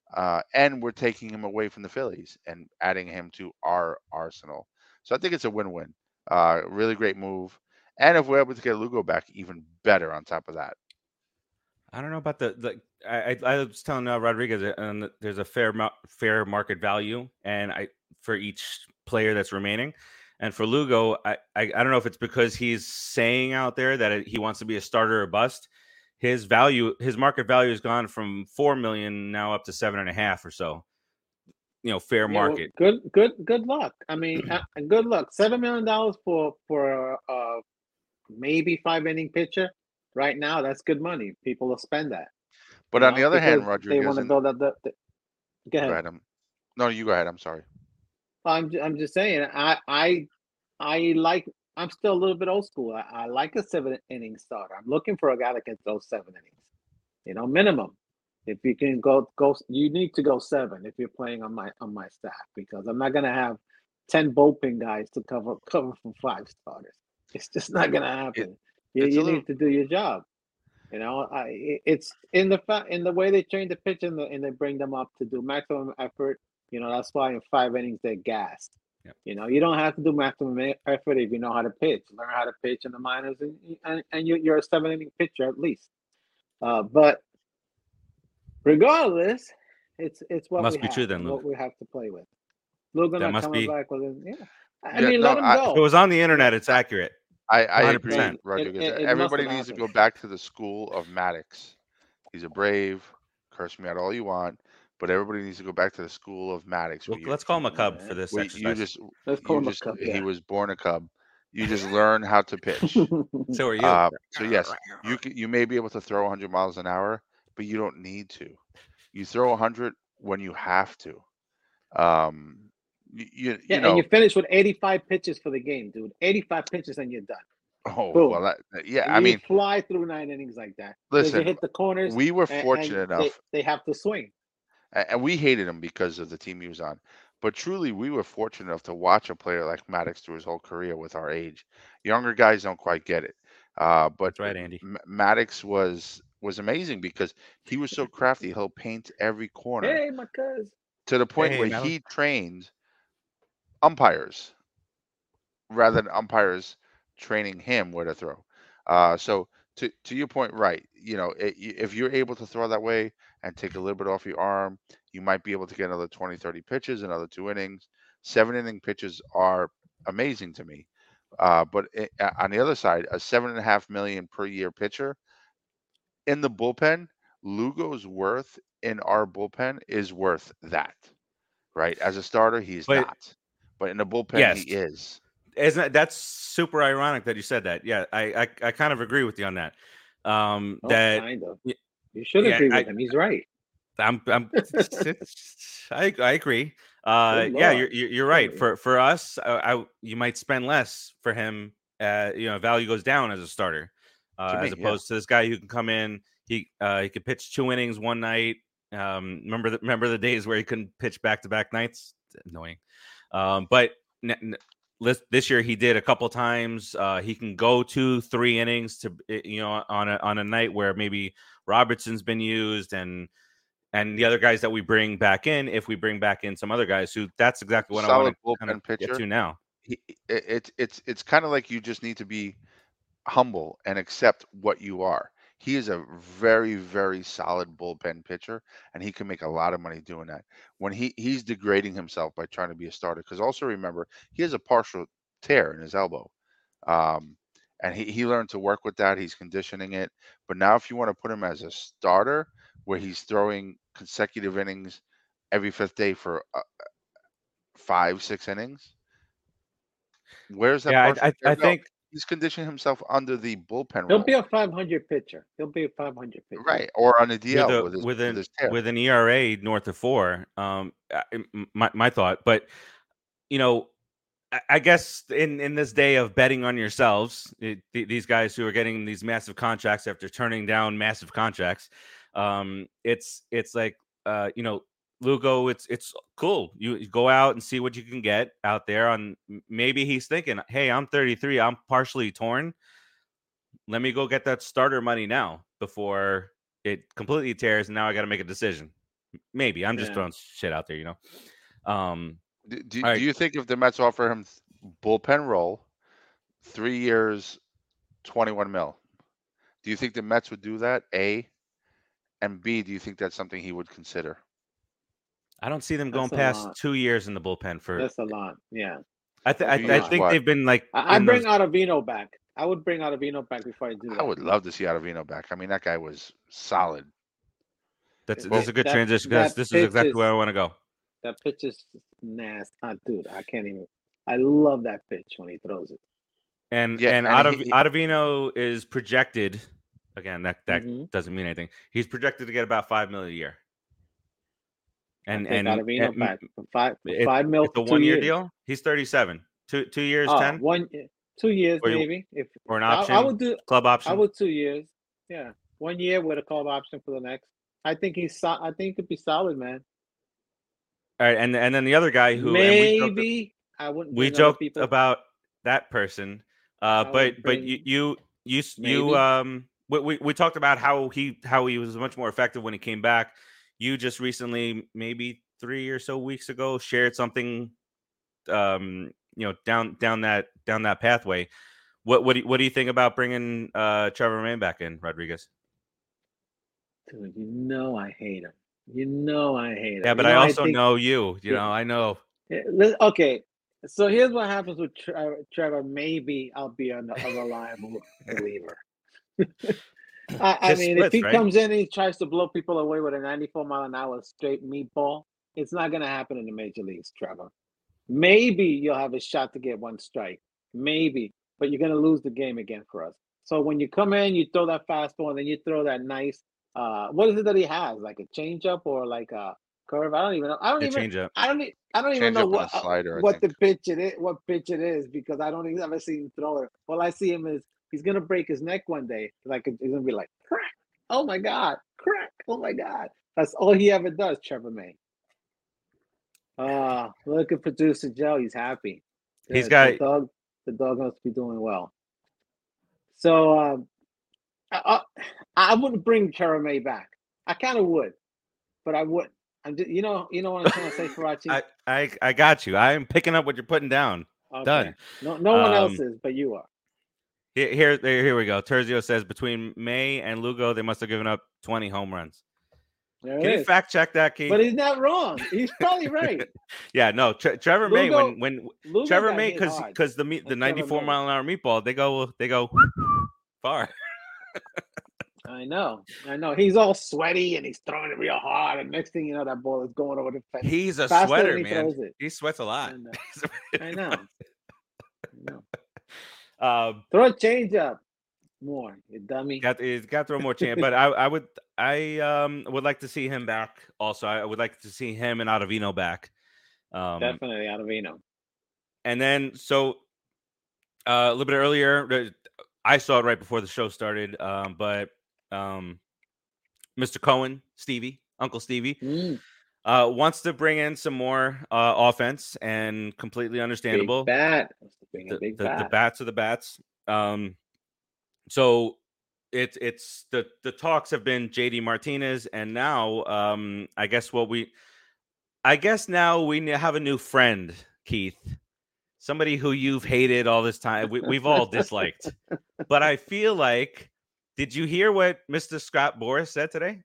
uh, and we're taking him away from the Phillies and adding him to our arsenal. So I think it's a win-win. Uh, really great move. And if we're able to get Lugo back, even better on top of that. I don't know about the the. I I, I was telling uh, Rodriguez, uh, and there's a fair mo- fair market value, and I for each player that's remaining, and for Lugo, I, I I don't know if it's because he's saying out there that it, he wants to be a starter or bust. His value, his market value has gone from four million now up to seven and a half or so. You know, fair Yeah, well, market. good, good, good luck. I mean, uh, good luck. Seven million dollars for for uh maybe five inning pitcher right now. That's good money. People will spend that. But You on know, the other hand, because they Rodriguez, want to and build up the. the go go ahead. ahead. I'm, no, you go ahead. I'm sorry. I'm ju- I'm just saying. I I I like. I'm still a little bit old school. I, I like a seven inning starter. I'm looking for a guy that can throw seven innings. You know, minimum. If you can go go, you need to go seven if you're playing on my on my staff, because I'm not gonna have ten bullpen guys to cover cover for five starters. It's just not gonna It, happen. You it's a you little. need to do your job. You know, I it- it's in the fa- in the way they train the pitch and, the, and they bring them up to do maximum effort. You know, that's why in five innings they're gassed. Yep. You know, you don't have to do maximum e- effort if you know how to pitch. Learn how to pitch in the minors, and and, and you, you're a seven inning pitcher at least. Uh, but regardless, it's it's what Must we be true have then, and Luke. what we have to play with. Lugo That not must coming be. back with it. Yeah, I Yeah, mean, no, let him I, If it go. was on the Let, internet, it's I, accurate. I, I one hundred agree, percent. it, Rodriguez. it, it must Everybody have needs to happened. go back to the school of Maddox. He's a brave. Curse me out all you want, but everybody needs to go back to the school of Maddox, where Well, you let's call him a cub Yeah. for this where you exercise. just Let's call you him a just cup. he Yeah. was born a cub. You just learn how to pitch. So are you. Uh, so yes, you can, you may be able to throw one hundred miles an hour, but you don't need to. You throw one hundred when you have to. Um, you you, Yeah, you and you know. finish with eighty-five pitches for the game, dude. eighty-five pitches and you're done. Oh Boom. well, that, that- yeah. And I you mean, fly through nine innings like that because you listen, hit the corners we were and, fortunate and they, enough, they have to swing. a- and we hated him because of the team he was on. But truly, we were fortunate enough to watch a player like Maddox through his whole career with our age. Younger guys don't quite get it. Uh, but That's right, Andy. M- Maddox was was amazing because he was so crafty. He'll paint every corner Hey, my cuz. to the point Hey, where Mallory. he trained umpires rather than umpires training him where to throw. Uh, so to to your point, right? You know, i- i- if you're able to throw that way and take a little bit off your arm, you might be able to get another twenty, thirty pitches, another two innings. Seven inning pitches are amazing to me. Uh, but i- a- on the other side, a seven and a half million per year pitcher in the bullpen, Lugo's worth in our bullpen is worth that, right? As a starter, he's But not, but in the bullpen, yes, he is. isn't that, that's super ironic that you said that. Yeah, I, I I kind of agree with you on that. Um, Oh, that kind of. y- You should yeah, agree I with him. He's right. I'm I'm it's- I I agree. Uh, Good yeah, Lord. you're you're you're right. Good For for us, uh, I you might spend less for him. Uh, you know, value goes down as a starter, uh, To as me, yeah. opposed to this guy who can come in. He uh he could pitch two innings one night. Um, remember the remember the days where he couldn't pitch back to back nights? Annoying. Um, but n- n- lis- this year he did a couple times. Uh, he can go two, three innings to eh, you know on a on a night where maybe Robertson's been used and and the other guys that we bring back in. If we bring back in some other guys, who that's exactly what I Solid want to kind of bullpen get pitcher. to now. He, it, it's it's it's kind of like you just need to be humble and accept what you are. He is a very very solid bullpen pitcher, and he can make a lot of money doing that. When he he's degrading himself by trying to be a starter, because also remember he has a partial tear in his elbow, um, and he he learned to work with that. He's conditioning it, but now if you want to put him as a starter, where he's throwing consecutive innings every fifth day for uh, five six innings, where's that Yeah, partial I I, tear I go? think He's conditioning himself under the bullpen He'll role, be a five hundred pitcher. He'll be a five hundred pitcher. right? Or on the with D L a with his with with an his tear. with an E R A north of four. Um, I- m- my my thought, but you know, I- I guess in in this day of betting on yourselves, it, th- these guys who are getting these massive contracts after turning down massive contracts, um, it's it's like uh, you know, Lugo, it's it's cool. You, you go out and see what you can get out there. On m- maybe he's thinking, hey, I'm thirty-three, I'm partially torn. Let me go get that starter money now before it completely tears, and now I got to make a decision. Maybe I'm just Yeah. throwing shit out there, you know. Um, Do, do, All right. do you think if the Mets offer him bullpen role, three years, twenty-one mil, do you think the Mets would do that? A, and B, do you think that's something he would consider? I don't see them going That's a past lot. two years in the bullpen for. That's a lot. Yeah. I, th- that's I, a th- I lot. think What? they've been like. I, I'd in bring those- Ottavino back. I would bring Ottavino back before I do that. I would love to see Ottavino back. I mean, that guy was solid. That's Well, this is a good that- transition that because this is pitch exactly is- where I want to go. That pitch is nasty. Ah, dude, I can't even. I love that pitch when he throws it. And Yeah, and, and Ottav- he- he- Ottavino is projected. Again, that that Mhm. doesn't mean anything. He's projected to get about five million a year. And I think and, Ottavino and back for five for it- five mil it's a for two one year years. deal. He's thirty-seven. Two two years, Oh, ten one two years Or you- maybe. If or an I, option. I would do. club option. I would two years. Yeah, one year with a call option for the next. I think he's. So, I think he could be solid, man. All right, and and then the other guy who and we joked- Maybe I wouldn't. we bring other joked people. about that person, uh, I but would but bring- you you you s- you Maybe. um we, we we talked about how he how he was much more effective when he came back. You just recently, maybe three or so weeks ago, shared something, um, you know, down down that down that pathway. What what do you, what do you think about bringing uh Trevor May back in, Rodriguez? Dude, you know I hate him. You know I hate him. Yeah, You but I know also think- know you. You Yeah. know, I know. Yeah, li- Okay, so here's what happens with Tre- Trevor. Maybe I'll be a, a reliable believer. I, I Just mean, splits, if he right? comes in and he tries to blow people away with a ninety-four mile an hour straight meatball, it's not going to happen in the major leagues, Trevor. Maybe you'll have a shot to get one strike. Maybe, but you're going to lose the game again for us. So when you come in, you throw that fastball, and then you throw that nice. Uh, what is it that he has? Like a changeup or like a curve? I don't even know. I don't The even. change up. I don't. e- I don't even Change know up and what a slider, I what the think. pitch it is. What pitch it is because I don't even ever see him throw it. All I see him is he's gonna break his neck one day. Like it's gonna be like crack. Oh my god, crack. Oh my god. That's all he ever does, Trevor May. Ah, look at producer Joe. He's happy. He's The- got- the dog. The dog must be doing well. So um, I, I I wouldn't bring Trevor May back. I kind of would, but I wouldn't. I'm just, you know, you know what I'm trying to say, Farachi. I, I I got you. I am picking up what you're putting down. Okay. Done. No, no one else Um, is, but you are. Here, here, there- here we go. Terzio says between May and Lugo, they must have given up twenty home runs. There it Can you is. fact check that, Keith? But he's not wrong. He's probably right. Yeah, no. Tre- Trevor May, Lugo- when when Lugo Trevor got May, hit because hard. because the meat, the That's Trevor ninety-four May. mile an hour meatball, they go they go far. I know, I know. He's all sweaty and he's throwing it real hard, and next thing you know, that ball is going over the fence. He's a faster sweater, than he man. throws it. He sweats a lot. I know. I know. I know. Um, Throw a change up more, you dummy. got he's got to throw more chance, but I I would I um would like to see him back. Also, I would like to see him and Ottavino back. Um, Definitely Ottavino. And then, so uh, a little bit earlier, uh, I saw it right before the show started, um, but um, Mister Cohen, Stevie, Uncle Stevie, Mm, uh, wants to bring in some more uh, offense, and completely understandable. big bat. Let's bring a The, big the, bat. the bats are the bats. Um, so it's it's the the talks have been J D Martinez, and now um, I guess what we, I guess now we ne- have a new friend, Keith. Somebody who you've hated all this time. We, we've all disliked. But I feel like, did you hear what Mister Scott Boras said today?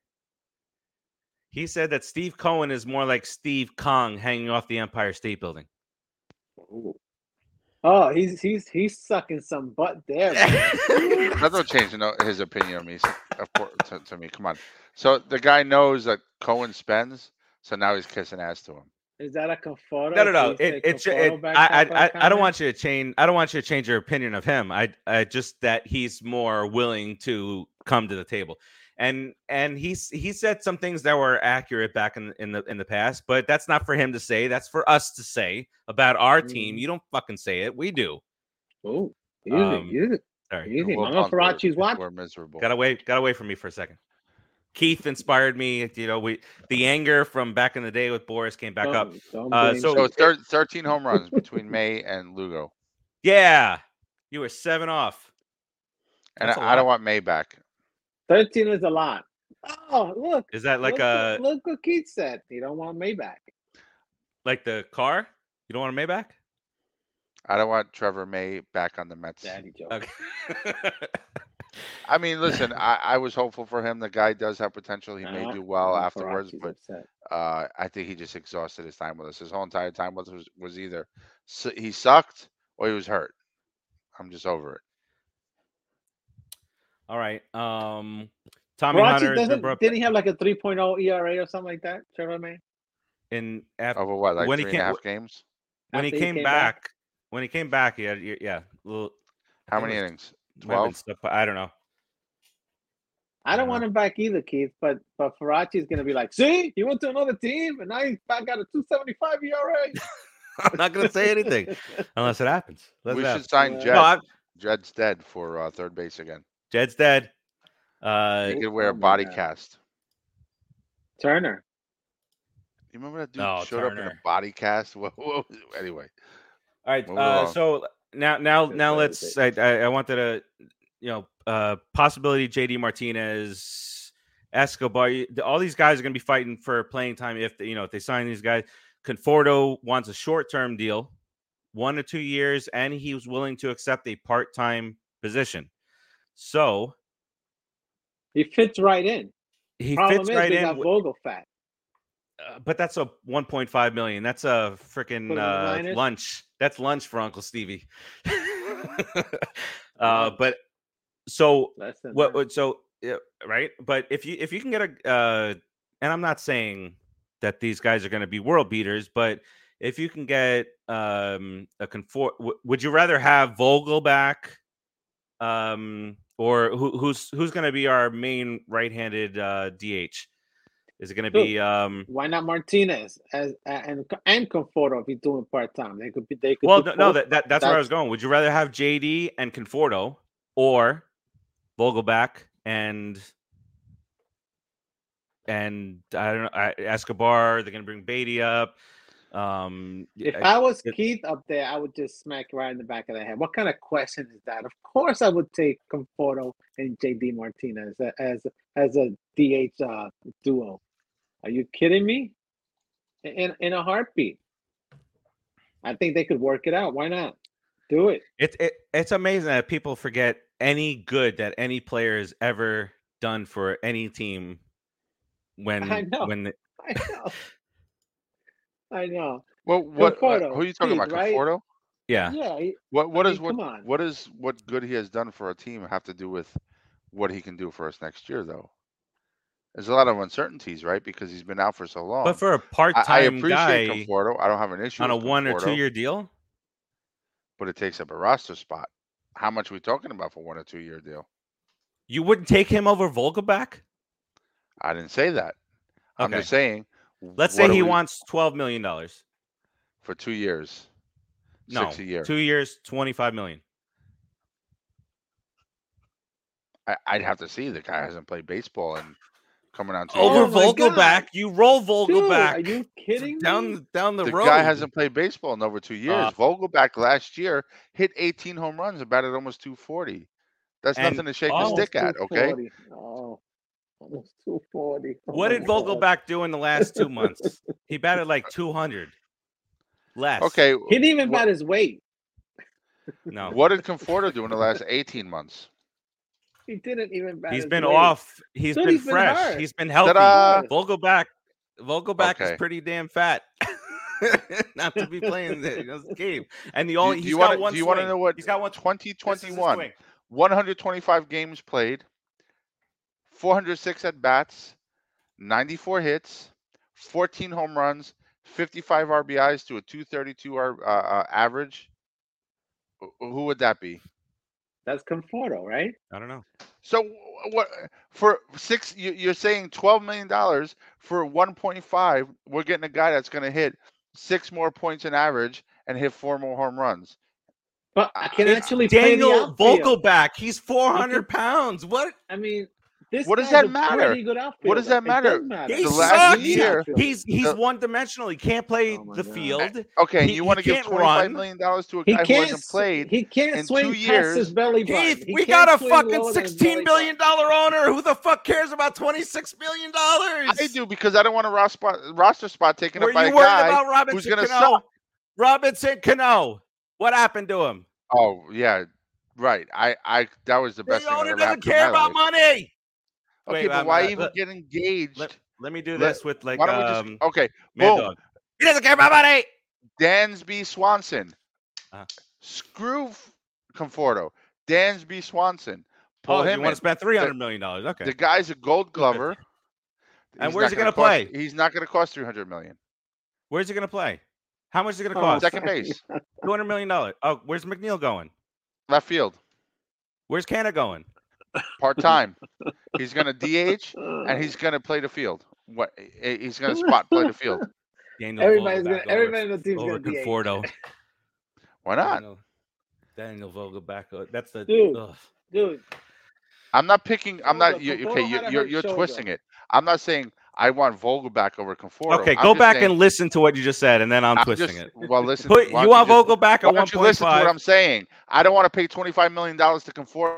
He said that Steve Cohen is more like Steve Kong hanging off the Empire State Building. Ooh. Oh, he's he's he's sucking some butt there. man. That don't change you know, his opinion of me. so- Of course, to, to me, come on. So the guy knows that Cohen spends, so now he's kissing ass to him. Is that a Conforto? No, no, no. Did he It, say it's it, Conforto back I, I, that I, I comment? don't want you to change. I don't want you to change your opinion of him. I, I just that he's more willing to come to the table, and and he's he said some things that were accurate back in in the in the past, but that's not for him to say. That's for us to say about our team. Mhm. You don't fucking say it. We do. Oh, easy, Um, easy, Sorry, easy. We'll Mama punt, we're- Farachi's watching. We're miserable. got away, got away from me for a second. Keith inspired me. You know, we the anger from back in the day with Boris came back up. Don't- don't Uh, blame so- So me. it's thir- thirteen home runs between May and Lugo. Yeah, you were seven off. And That's a I, I don't lot. want May back. thirteen is a lot. Oh, look. Is that like look, a look what Keith said. He don't want Maybach. like the car? You don't want a Maybach? I don't want Trevor May back on the Mets. Daddy joke. Okay. I mean, listen, I, I was hopeful for him. The guy does have potential. He may Uh-huh. do well Oh, afterwards, Farachi's but upset. uh, I think he just exhausted his time with us. His whole entire time with us was, was either su- he sucked or he was hurt. I'm just over it. All right. Um, Tommy Farachi Hunter has been doesn't. brought Didn't he have like a three point oh E R A or something like that? Trevor May. in after Over what, like when he three and a came half games? when he After he came, came back, back? when he came back, he had yeah, little How I think many it was- innings? might have been twelve? stuff, but I don't know. I don't Uh-huh. want him back either, Keith. But but Farachi's gonna be like, see, he went to another team, and now he's back at a two seventy five E R A. I'm not gonna say anything unless it happens. Unless We it should happens. sign Yeah. Jed. No, I'm, Jed's dead for uh, third base again. Jed's dead. Uh, He Oh, could wear oh a my body God. cast. Turner. You remember that dude No, showed up in a Turner. body cast? What, what was- anyway, all right. moving Uh, along. so now, now, That's now, very let's. I, I, I wanted to, you know, uh, possibility J D Martinez, Escobar. you- All these guys are going to be fighting for playing time if they, you know if they sign these guys. Conforto wants a short-term deal, one to two years, and he was willing to accept a part-time position. So He fits right in. he Problem fits is right they in. got w- Vogel fat. Uh, but that's a one point five million. That's a freaking Put him in the uh, minors? lunch. That's lunch for Uncle Stevie. uh, Lunch. but so Less than what? that. what- So yeah, right. But if you if you can get a, uh, and I'm not saying that these guys are going to be world beaters, but if you can get um, a confor, w- would you rather have Vogel back, um, or who, who's who's going to be our main right-handed uh, D H? Is it going to Dude, be um? Why not Martinez as and and Conforto if he's doing part time? They could be. They could. Well, do no, no both, that, that but that's where I was going. Would you rather have J D and Conforto or Vogelback and and I don't know I- Escobar? They're going to bring Beatty up. Um, If I- I was it- Keith up there, I would just smack right in the back of the head. What kind of question is that? Of course, I would take Conforto and J D Martinez a- as as a D H uh, duo. Are you kidding me? In in a heartbeat. I think they could work it out. Why not? Do it. It, it it's amazing that people forget any good that any player has ever done for any team. When I know. when the, I know. I know. well, what? Uh, Conforto, who are you talking Keith, about? right? Conforto? yeah, Yeah. he- What? What I is mean, what? come on. What is what good he has done for a team have to do with what he can do for us next year, though? There's a lot of uncertainties, right? Because he's been out for so long. but for a I, I part-time appreciate guy Conforto. I don't have an issue on a with one or Conforto, two year deal, but it takes up a roster spot. How much are we talking about for one or two year deal? you wouldn't take him over Vogelback? I didn't say that. I'm Okay. just saying. Let's what say do he we- wants twelve million dollars. for two years. No, Six a year. two years, twenty-five million. I, I'd have to see. The guy hasn't played baseball and coming on two Over Oh my years. Vogelback, God. you roll Dude, Vogelback are you kidding me? down down the, The road. guy hasn't played baseball in over two years. Uh, Vogelback last year hit eighteen home runs, about at almost two forty. That's And nothing to shake a almost Almost stick at, okay? two forty. Oh, almost two forty. Oh What my did God. Vogelback do in the last two months? He batted like two hundred less. Okay. He didn't even what, bat his weight. no, what did Conforto do in the last eighteen months? He didn't even bat he's his been weight. off. He's Dude, been he's been fresh. hurt. He's been healthy. Ta-da! Vogelback, Vogelback Okay. is pretty damn fat. Not to be playing this game. And the Do, only do he's you got want one to? Do you want to swing. know what? He's got one. twenty This is his twenty-one, swing. one hundred twenty-five games played, four hundred six at bats, ninety-four hits, fourteen home runs, fifty-five R B Is to a two thirty-two uh, uh, average. Wh- Who would that be? That's Conforto, right? I don't know. So wh- what for six? you- You're saying twelve million dollars for one point five. We're getting a guy that's going to hit six more points in average and hit four more home runs. But I can It's actually play the Daniel outfield. Vogelback. He's four hundred pounds. What? I mean, this What does guy's that a matter? pretty good What does outfielder. that It matter? does matter. He The You last need year- outfielders. He's he's the- one dimensional. He can't play Oh my the God. field. Okay, and He- you he want to give can't twenty-five run. million dollars to a He guy who can't. hasn't played He can't in swing two past years? his belly button. Keith, He we can't got a swing fucking lower than his sixteen belly billion dollar owner. Who the fuck cares about twenty-six million dollars? I do because I don't want a roster spot, roster spot taken Were up by you a worried guy about who's Robinson going to Cano? suck. Robinson Cano. What happened to him? Oh yeah, right. I, I that was the The best thing that owner ever doesn't happened in care my about life. money. Okay, Wait, but I'm, why uh, even let- get engaged? Let, let me do Let- this with like why don't we just um, okay? Mad Boom. Dog. He doesn't care about money. Dansby Swanson. Uh-huh. Screw F- Conforto. Dansby Swanson. Pull Oh, him you want in. to spend three hundred million dollars? Okay. The guy's a Gold Glover. And He's where's not he gonna cost- play? He's not going to cost three hundred million. Where's he gonna play? How much is it gonna Oh, cost? Second base, Two hundred million dollars. Oh, where's McNeil going? left field, Where's Canna going? part time. He's going to D H and he's going to play the field. What? eh, He's going to spot play the field. Daniel Everybody's Vogelbach gonna. over- Everybody in the team's over gonna D H. Conforto. Why not? Daniel, Daniel Vogelbach. uh, That's the Dude. ugh. Dude, I'm not picking. I'm Hold not. up, You, Conforto okay, had you, a you're hurt you're shoulder. twisting it. I'm not saying I want Vogelbach over Conforto. Okay, I'm go just back saying- and listen to what you just said, and then I'm, I'm twisting just- it. Well, listen. Put, why you don't want just- Vogelbach Why at don't one you point listen to what five? I'm saying? I don't want to pay twenty-five million dollars to Conforto.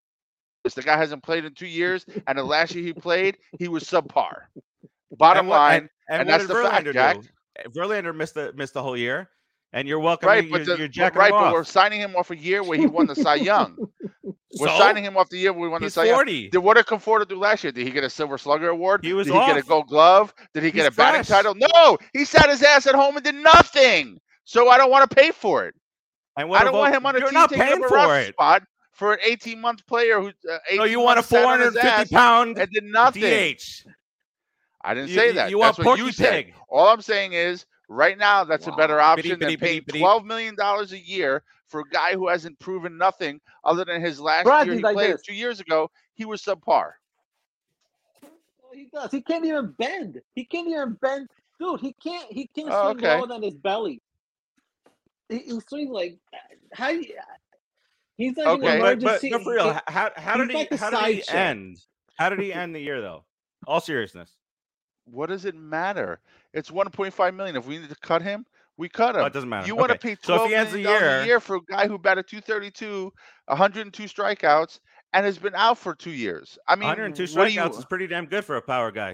The guy hasn't played in two years, and the last year he played, he was subpar. Bottom And what- line, and, and, and what that's did the fact, Verlander Jack. do? Verlander missed the missed the whole year, and you're welcome. right? You're, But, the, you're but jacking right, him but off. we're signing him off a year where he won the Cy Young. We're So? signing him off the year where we won He's the Cy Young. forty. Did what did Conforto do last year? Did he get a Silver Slugger award? He was did he get a off. Gold Glove? Did he get He's a batting fresh. title? No, he sat his ass at home and did nothing. So I don't want to pay for it. And what I don't about- want him on a You're team not taking paying up a for roster it. spot for an eighteen-month player who. Uh, So you eighteen want a months sat four on his hundred fifty ass pound and did nothing. D H? I didn't You- say you- that. you That's want what you Porky said. Pig. All I'm saying is, right now, that's a better Wow. option Bitty, bitty, than paying bitty, bitty. twelve million dollars a year for a guy who hasn't proven nothing other than his last Brad, year he he's like played this. two years ago. He was subpar. Oh, he does. He can't even bend. He can't even bend. Dude, he can't. He can't Oh, swing okay. lower than his belly. He, he swings like how? you- He's like Okay. an But, but, emergency. but for real, he- how, how he's did like he a how did he sideshow. end? How did he end the year though? All seriousness. What does it matter? It's one point five million. If we need to cut him, we cut him. Oh, it doesn't matter. You want to Okay. pay So if twelve he ends million the dollars year- a year for a guy who batted two thirty-two, one hundred two strikeouts, and has been out for two years. I mean, one hundred two what do you strikeouts is pretty damn good for a power guy.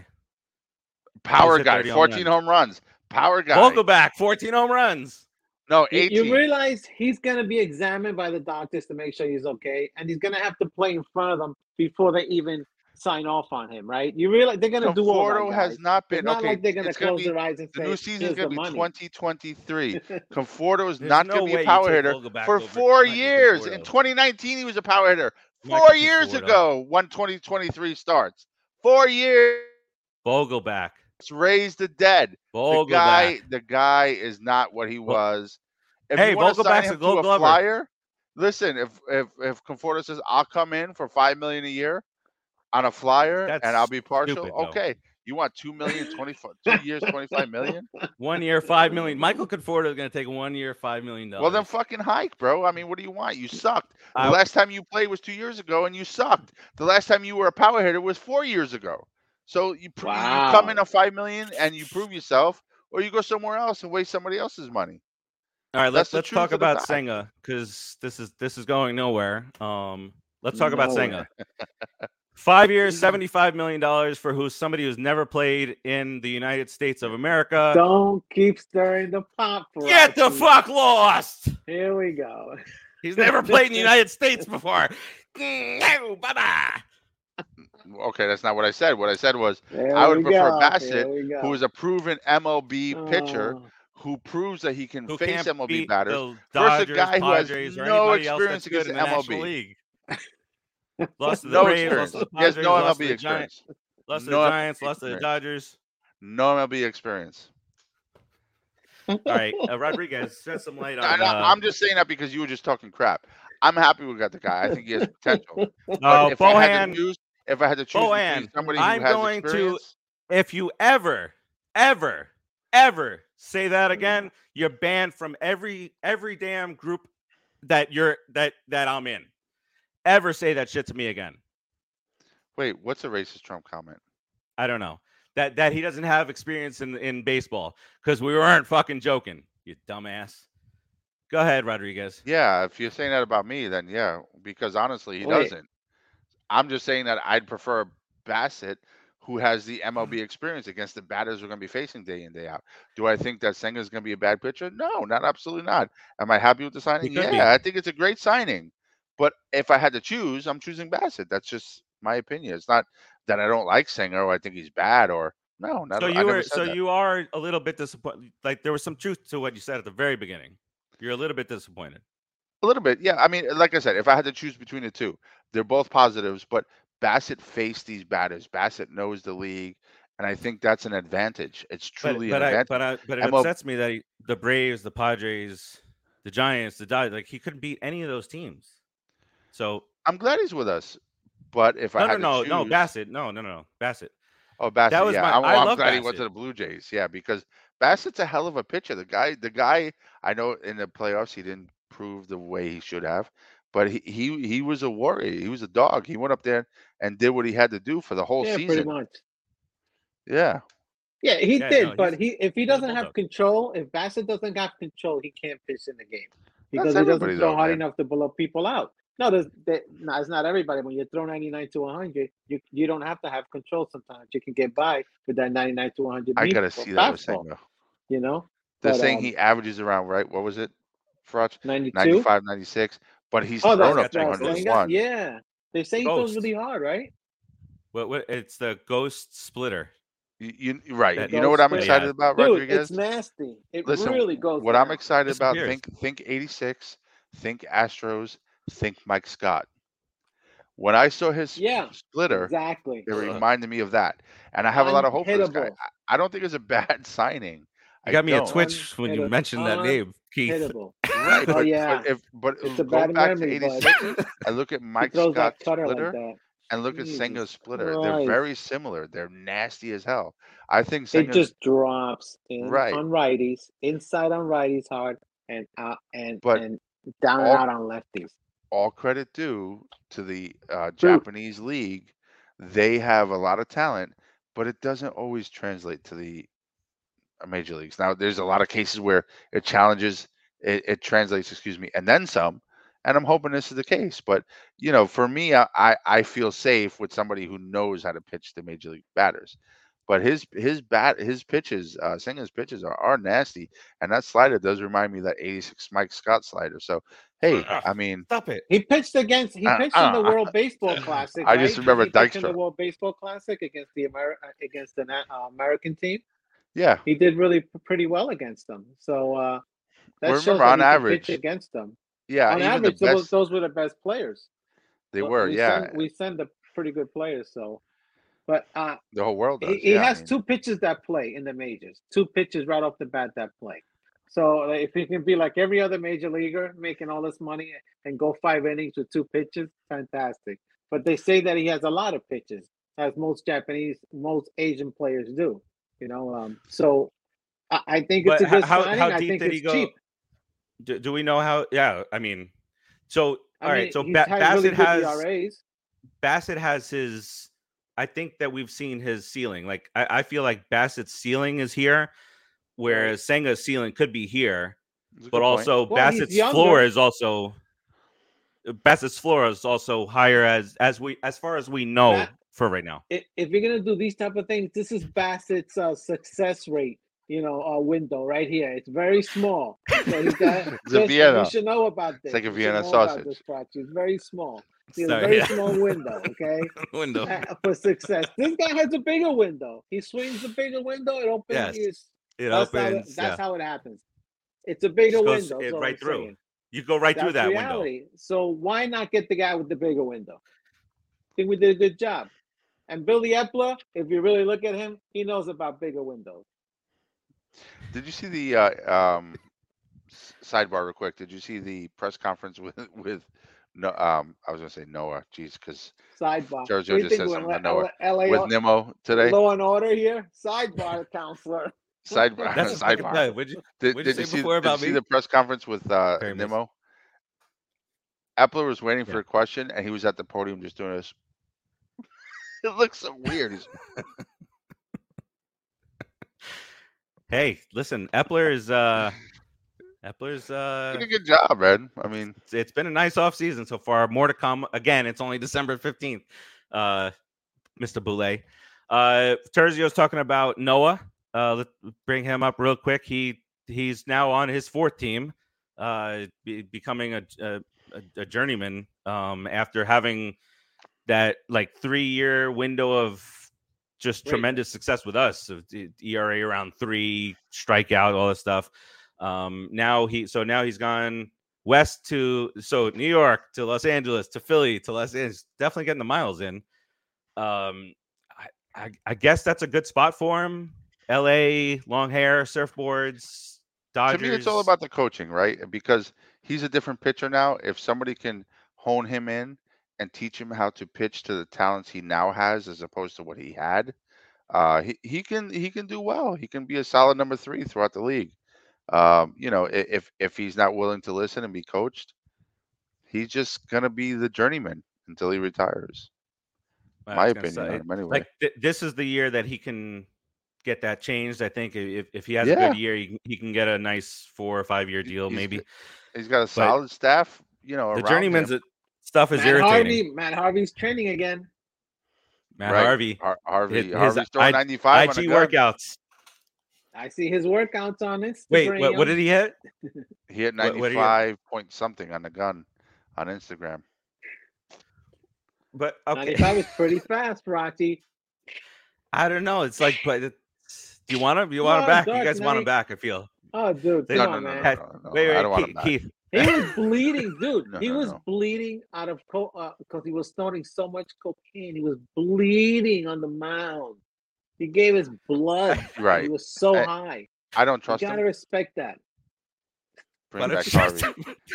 power hit guy? thirty home fourteen runs. home runs. Power guy. Vogelbach, fourteen home runs. No, You, eighteen. you realize he's gonna be examined by the doctors to make sure he's okay, and he's gonna have to play in front of them before they even sign off on him, right? You realize they're gonna do all that, Conforto has guys. not been It's not okay. like they're gonna it's gonna close be, their eyes and the say, new season's "Here's gonna the be money." twenty twenty-three. Conforto is There's not no gonna be way a you power take hitter Vogelbach for over four Michael years. Conforto. In twenty nineteen, he was a power hitter. Four Michael years Conforto. ago, when twenty twenty-three starts. Four years. Vogelbach. Raised the dead. The Vogelbach. guy, the guy is not what he was. If Hey, you want to sign Vogelbach's a him Gold to a Glover. flyer, listen. If if if Conforto says I'll come in for five million a year on a flyer That's and I'll be partial, stupid, though. okay. You want two million, twenty-five, two years, twenty-five million? One year, five million. Michael Conforto is going to take one year, five million dollars. Well, then fucking hike, bro. I mean, what do you want? You sucked. The I- last time you played was two years ago, and you sucked. The last time you were a power hitter was four years ago. So you, pr- you come in Wow. at five million and you prove yourself, or you go somewhere else and waste somebody else's money. All right, let's That's the let's truth talk of the about fact. Senga because this is this is going nowhere. Um, let's talk about Senga. Nowhere. Five years, seventy-five million dollars for who's somebody who's never played in the United States of America. Don't keep stirring the pot. Get the Fauci. fuck lost. Here we go. He's never played in the United States before. No, bye-bye. Okay, that's not what I said. What I said was There I would we prefer go. Bassett, Here we go. who is a proven M L B pitcher, Oh. who proves that he can Who face can't M L B beat batters. the versus a Dodgers, guy who has Padres, or no anybody else experience that's good against in the the M L National B. League. Lost to the No Braves, lost experience. to the He has Padres, no lost M L to B the experience. Giants, lost to No the M L B Giants, lost to the experience. Dodgers. No M L B experience. All right, uh, Rodriguez, shed some light I, on. Uh, I'm just saying that because you were just talking crap. I'm happy we got the guy. I think he has potential. But uh, if I had Bohan, to choose, if I had to choose Bohan, between somebody who I'm has going to- experience, if you ever, ever, ever say that again, you're banned from every every damn group that you're that that I'm in. Ever say that shit to me again? Wait, what's a racist Trump comment? I don't know. That that he doesn't have experience in, in baseball because we weren't fucking joking, you dumbass. Go ahead, Rodriguez. Yeah, if you're saying that about me, then yeah, because honestly, he Wait. doesn't. I'm just saying that I'd prefer Bassett, who has the M L B experience against the batters we're going to be facing day in, day out. Do I think that Senga's going to be a bad pitcher? No, not absolutely not. Am I happy with the signing? could Yeah, be. I think it's a great signing. But if I had to choose, I'm choosing Bassett. That's just my opinion. It's not that I don't like Senga or I think he's bad or no. Not, So I you never were said so that. you are a little bit disappointed. Like there was some truth to what you said at the very beginning. You're a little bit disappointed. A little bit, yeah. I mean, like I said, if I had to choose between the two, they're both positives. But Bassett faced these batters. Bassett knows the league, and I think that's an advantage. It's But truly but an I advantage. but I but it M L B upsets me that he, the Braves, the Padres, the Giants, the Dodgers, like he couldn't beat any of those teams. So I'm glad he's with us, but if I no no had no to no choose, Bassett no no no no Bassett. oh Bassett, That was yeah, my I'm, I well, I'm love glad he went to Bassett. the Blue Jays, yeah, because Bassett's a hell of a pitcher. The guy, the guy, I know in the playoffs he didn't prove the way he should have, but he he he was a warrior. He was a dog. He went up there and did what he had to do for the whole Yeah, pretty season. much. Yeah, Yeah, he Yeah, did, no, but he's he if he he's a doesn't have bulldog. control, if Bassett doesn't have control, he can't pitch in the game because that's he everybody doesn't throw though, hard man. enough to blow people out. No, there's there, no, it's not everybody. When you throw ninety-nine to one hundred, you you don't have to have control. Sometimes you can get by with that ninety-nine to one hundred I gotta meter see that with fastball. Senga. You know, They're but saying um, he averages around, right? What was it, Frotch? ninety-two. ninety-five, ninety-six, but he's Oh, thrown that's up to got that that's ghost. Senga. one oh one. Yeah, they say he throws Ghost. really hard, right? What, what it's the ghost splitter. You, you right. That You know what Ghost I'm split. excited yeah. about, Dude, Rodriguez? it's nasty. It Listen, really goes what I'm down. excited about, Disappears. think think eighty-six, think Astros, think Mike Scott. When I saw his Yeah, splitter, exactly. it Ugh. reminded me of that. And I have a lot of hope for this guy. Unhittable. I, I don't think it's a bad signing. You I got me a don't. twitch when you Unhittable. mentioned that name, Keith. Unhittable. Right, Oh but, yeah, but if but it's a go bad back memory, to bud. eighty-six, I look at He Mike throws that Scott's cutter splitter like that. and look at Jesus Senga's splitter. They're Christ. very similar. They're nasty as hell. I think It Senga's just drops in right. on righties, inside on righties hard, and out and But and down and all out on lefties. all credit due to the uh, True. Japanese league. They have a lot of talent, but it doesn't always translate to the uh, major leagues. Now, there's a lot of cases where it challenges, it, it translates, excuse me, and then some. And I'm hoping this is the case. But you know, for me, I I I feel safe with somebody who knows how to pitch the major league batters. But his his bat his pitches, uh, Senga's pitches are, are nasty, and that slider does remind me of that eighty-six Mike Scott slider. So hey, Ugh. I mean, Stop it. He pitched against. He Uh, pitched in the uh, World Baseball Classic. I right? just remember Didn't he pitch in Dykstra. the World Baseball Classic against the Ameri- uh, against the na- uh, American team. Yeah. He did really p- pretty well against them. So uh, that Well, shows remember, that on he can average, pitch against them. yeah, On even average, the those, best those were the best players. they Well, were. we Yeah, send we send the pretty good players. So, but uh, the whole world does. he, he Yeah, I has mean, two pitches that play in the majors. Two pitches right off the bat that play. So uh, if he can be like every other major leaguer, making all this money and go five innings with two pitches, fantastic. But they say that he has a lot of pitches, as most Japanese, most Asian players do. You know, um, so I, I think it's But a good how signing. how I deep think did it's he go? cheap. Do, do we know how? Yeah, I mean, so I all mean, right. So he's ba- had Bassett really good has E R As. Bassett has his. I think that we've seen his ceiling. Like I, I feel like Bassett's ceiling is here, whereas Senga's ceiling could be here, it's a but good point. also Well, he's Bassett's younger. floor is also Bassett's floor is also higher as as we as far as we know Ba- for right now. I- If you're gonna do these type of things, this is Bassett's uh, success rate. You know, uh, window right here. It's very small. So he's got. It's a just- Vienna. You should know about this. It's like a You should Vienna know about sausage. this project. It's very small. He has a Sorry, very yeah. small window. Okay. Window. uh, for success. This guy has a bigger window. He swings the bigger window. It opens. Yes. His, It that's how it, opens. that's yeah. how it happens. It's a bigger Just goes window. it is all right I'm through. saying. You go right through That's that window. reality. So why not get the guy with the bigger window? I think we did a good job. And Billy Epler, if you really look at him, he knows about bigger windows. Did you see the uh, um, s- sidebar real quick? Did you see the press conference with with no? Um, I was gonna say Noah. Jeez, because Sidebar. Sergio What do you just think said we're something in to Noah L A, with Nimmo today. Law and Order here? Sidebar, counselor. Sidebar. That's a fucking sidebar. bad. What'd you, Did, what'd you did you say see? before Did you about see me? the press conference with uh, Very miss- Nimmo? Epler was waiting for Yeah. a question, and he was at the podium just doing this. It looks so weird. He's- Hey, listen, Epler is uh, Epler's uh, Did a good job, man. I mean, it's, it's been a nice off season so far. More to come. Again, it's only December fifteenth. Uh, Mister Boulay. Uh, Terzio's talking about Noah. Uh, let's bring him up real quick. He he's now on his fourth team, uh, be, becoming a, a a journeyman. Um, after having that like three year window of just Great. tremendous success with us, of E R A around three, strikeout, all this stuff. Um, now he so now he's gone west to so New York to Los Angeles to Philly to Los Angeles. Definitely getting the miles in. Um, I, I, I guess that's a good spot for him. L A, long hair, surfboards, Dodgers. to me, it's all about the coaching, right? Because he's a different pitcher now. If somebody can hone him in and teach him how to pitch to the talents he now has, as opposed to what he had, uh, he he can he can do well. He can be a solid number three throughout the league. Um, you know, i- if if he's not willing to listen and be coached, he's just gonna be the journeyman until he retires. I My was gonna opinion say, on him, anyway. Like th- this is the year that he can get that changed. I think if, if he has a Yeah. good year, he can, he can get a nice four or five year deal, He's maybe. g- he's got a solid staff. You know, The around journeyman's him. stuff is Matt irritating. Harvey, Matt Harvey's training again. Matt Right. Harvey, Har- Harvey, his- Harvey's throwing I- ninety-five on a I G gun. workouts. I see his workouts on Instagram. Wait, what, what did he hit? He hit What- what do you- ninety-five point something on the gun on Instagram. But okay, ninety-five is pretty fast, Rachi. I don't know. It's like, but it's, do you want him? You want him No, back? You Dark guys want him Knight. back? I feel. Oh, dude, They- come No, no, on, no, man. no, no, no. Wait, wait, I don't want Keith, him back. Keith. He was bleeding, dude. No, he no, was no. bleeding out of co- uh, because he was snorting so much cocaine. He was bleeding on the mound. He gave his blood. He Right. was so I- high. I don't You trust gotta him. respect that. Bring But back if- Harvey.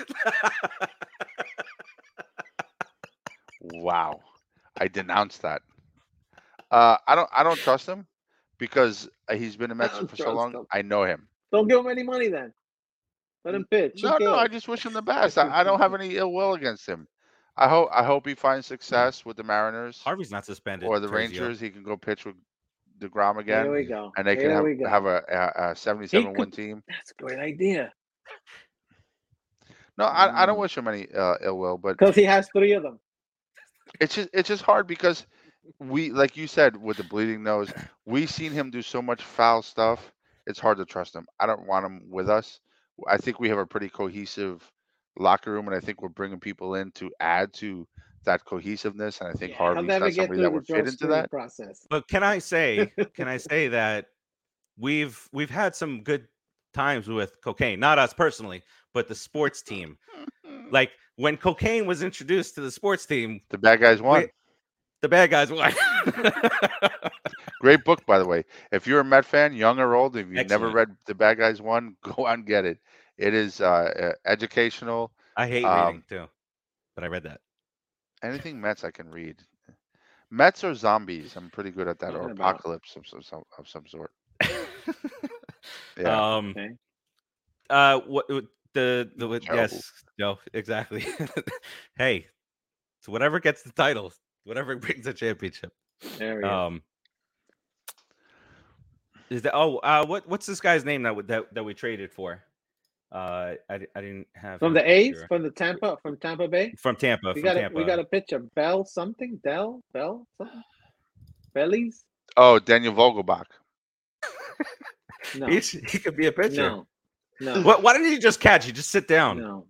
Wow. I denounce that. Uh, I don't. I don't trust him because uh, he's been a Mets don't for so trust long. him. I know him. Don't give him any money then. Let him pitch. Who No, no. I cares? just wish him the best. I, I don't have any ill will against him. I hope. I hope he finds success with the Mariners Harvey's not suspended. or the Terzio. Rangers. He can go pitch with DeGrom Here again, we go. and they can Here have we go. have a, a, a seventy-seven could- win team. That's a great idea No, I, I don't Mm. wish him any uh, ill will, but because he has three of them. it's just it's just hard because we, like you said, with the bleeding nose, we seen him do so much foul stuff. It's hard to trust him. I don't want him with us. I think we have a pretty cohesive locker room, and I think we're bringing people in to add to that cohesiveness. And I think Yeah, he'll Harvey's never not get somebody through that the would drug fit into screening that. process. But can I say, can I say that we've we've had some good times with cocaine, not us personally, but the sports team. Like when cocaine was introduced to the sports team, The bad guys won. we- the bad guys won. Great book, by the way. If you're a Met fan, young or old, if you've never Excellent. read The Bad Guys Won, go out and get it. It is uh, uh, educational. I hate Um, reading too, but I read that. Anything Mets I can read. Mets or zombies, I'm pretty good at that, or Talking about- apocalypse of some, some of some sort. Yeah. Um. Okay. Uh. What what- the the what- Terrible. yes no exactly. Hey, so whatever gets the title, whatever brings the championship. There we go. Um. Is that oh uh what what's this guy's name that w- that that we traded for? Uh, I, di- I didn't have From his the A's, picture. from the Tampa, from Tampa Bay. from Tampa. We from got a, Tampa. we got a picture. Bell something. Dell. Bell something. Bellies. Oh, Daniel Vogelbach. No. He, sh- he could be a pitcher. No. No. What? Why didn't you just catch? You just sit down. No.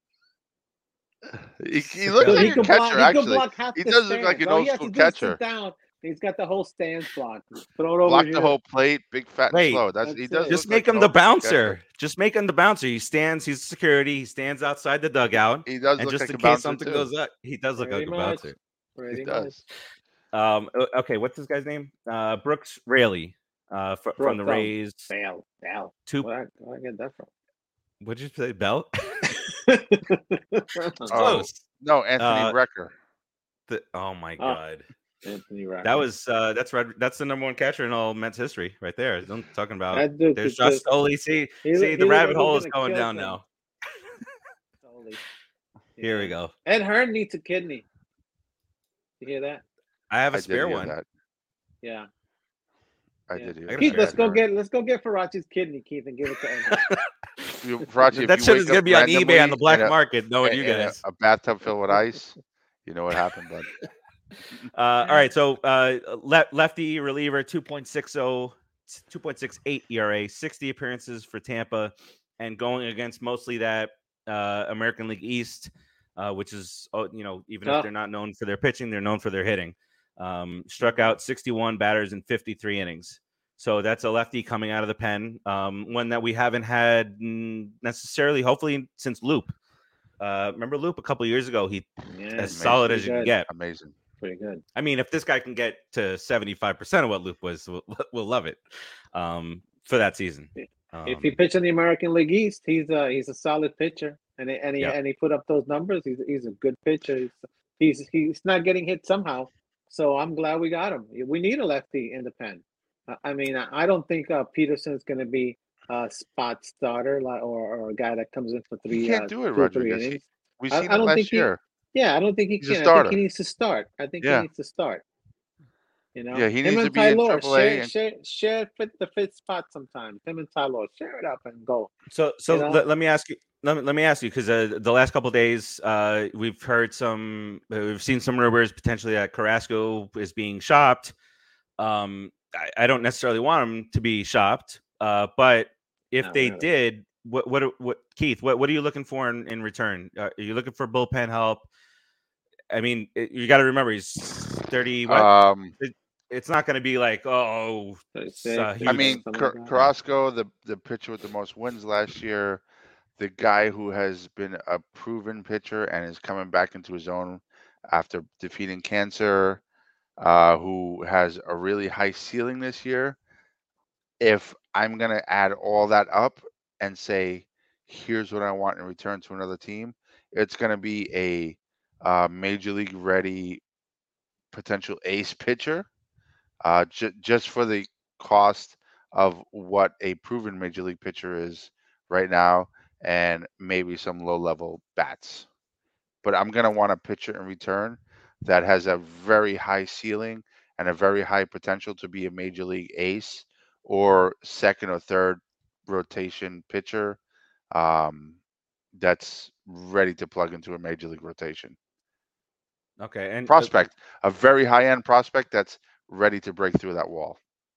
He, he looks Dude, like he a could catcher, block, he could actually. block half He the does look like stands. an All old he has school to do is catcher. sit down. He's got the whole stands blocked. Throw it over Block here. the whole plate, big, fat, Wait, and slow. That's, he that's does it. Just look make like him an the old school bouncer. catcher. Just make him the bouncer. He stands. He's security. He stands outside the dugout, He does and look just like in a case bouncer, something too. goes up, he does look Pretty like a much. bouncer. Pretty He much. does. Um. o- Okay. What's this guy's name? Uh. Brooks Raley. Uh. Fr- from the Brooks, um, Rays. Bell. Bell. Two. Where where I get that from? What did you say? Bell. Oh, Close. No, Anthony Uh, Recker. The- oh my Oh. god. Anthony Rapp. That was uh. That's red. That's the number one catcher in all Mets history, right there. I'm talking about. That dude There's could Josh Stoley. See, he see, look- the he look rabbit like hole he's is gonna going kill down some. now. Totally. Here we Yeah. go. Ed Hearn needs a kidney. You hear that? I have a I did spare hear one. that. Yeah. I Yeah. did hear I gotta that. Keith, share let's it. go get let's go get Farachi's kidney, Keith, and give it to him. You, Farachi, if That you shit wake is gonna up be on eBay on the randomly black in a- market, knowing in- you in a- guys. A, bathtub filled with ice, you know what happened, bud. Uh, all right, so uh, le- lefty reliever, two point six oh, two point six eight E R A, sixty appearances for Tampa, and going against mostly that uh, American League East, uh, which is, oh, you know, even if Tough. they're not known for their pitching, they're known for their hitting. Um, struck out sixty-one batters in fifty-three innings. So that's a lefty coming out of the pen, um, one that we haven't had mm, necessarily, hopefully, since Loop. Uh, remember Loop a couple years ago? He Yeah, as Amazing. solid pretty as you can good. get. Amazing. Pretty good. I mean, if this guy can get to seventy-five percent of what Loop was, we'll, we'll love it um, for that season. Um, If he pitched in the American League East, he's a he's a solid pitcher, and he, and he Yeah. and he put up those numbers. He's he's a good pitcher. He's he's he's not getting hit somehow. So I'm glad we got him. We need a lefty in the pen. Uh, I mean, I I don't think uh, Peterson's going to be a spot starter like, or or a guy that comes in for three. He can't uh, do it, two or three Rodriguez. He- innings. We've I- seen I it don't last think he- year. Yeah, I don't think he He's a can. I think starter. he needs to start. I think Yeah. he needs to start. You know, Yeah, he him needs and to be in Tylor, triple A share, and- share, share fit the fifth spot sometimes. Him and Tylor, share it up and go. So, so You know? let, let me ask you. Let me, let me ask you because uh, the last couple of days, uh, we've heard some, uh, we've seen some rumors potentially that Carrasco is being shopped. Um, I, I don't necessarily want him to be shopped, uh, but if Not they really. did, what, what, what, Keith, what, what are you looking for in, in return? Uh, are you looking for bullpen help? I mean, it, you got to remember he's thirty. What? Um, It's not going to be like, oh, thirty-six, uh, I huge- mean, something Car- like that. Carrasco, the the pitcher with the most wins last year, the guy who has been a proven pitcher and is coming back into his own after defeating cancer, uh, who has a really high ceiling this year. If I'm gonna add all that up and say, here's what I want in return to another team, it's gonna be a uh, major league ready potential ace pitcher, uh, ju- just for the cost of what a proven major league pitcher is right now, and maybe some low level bats. But I'm gonna want a pitcher in return that has a very high ceiling and a very high potential to be a major league ace or second or third rotation pitcher, um, that's ready to plug into a major league rotation. okay. And uh, Prospect, a very high end prospect that's ready to break through that wall.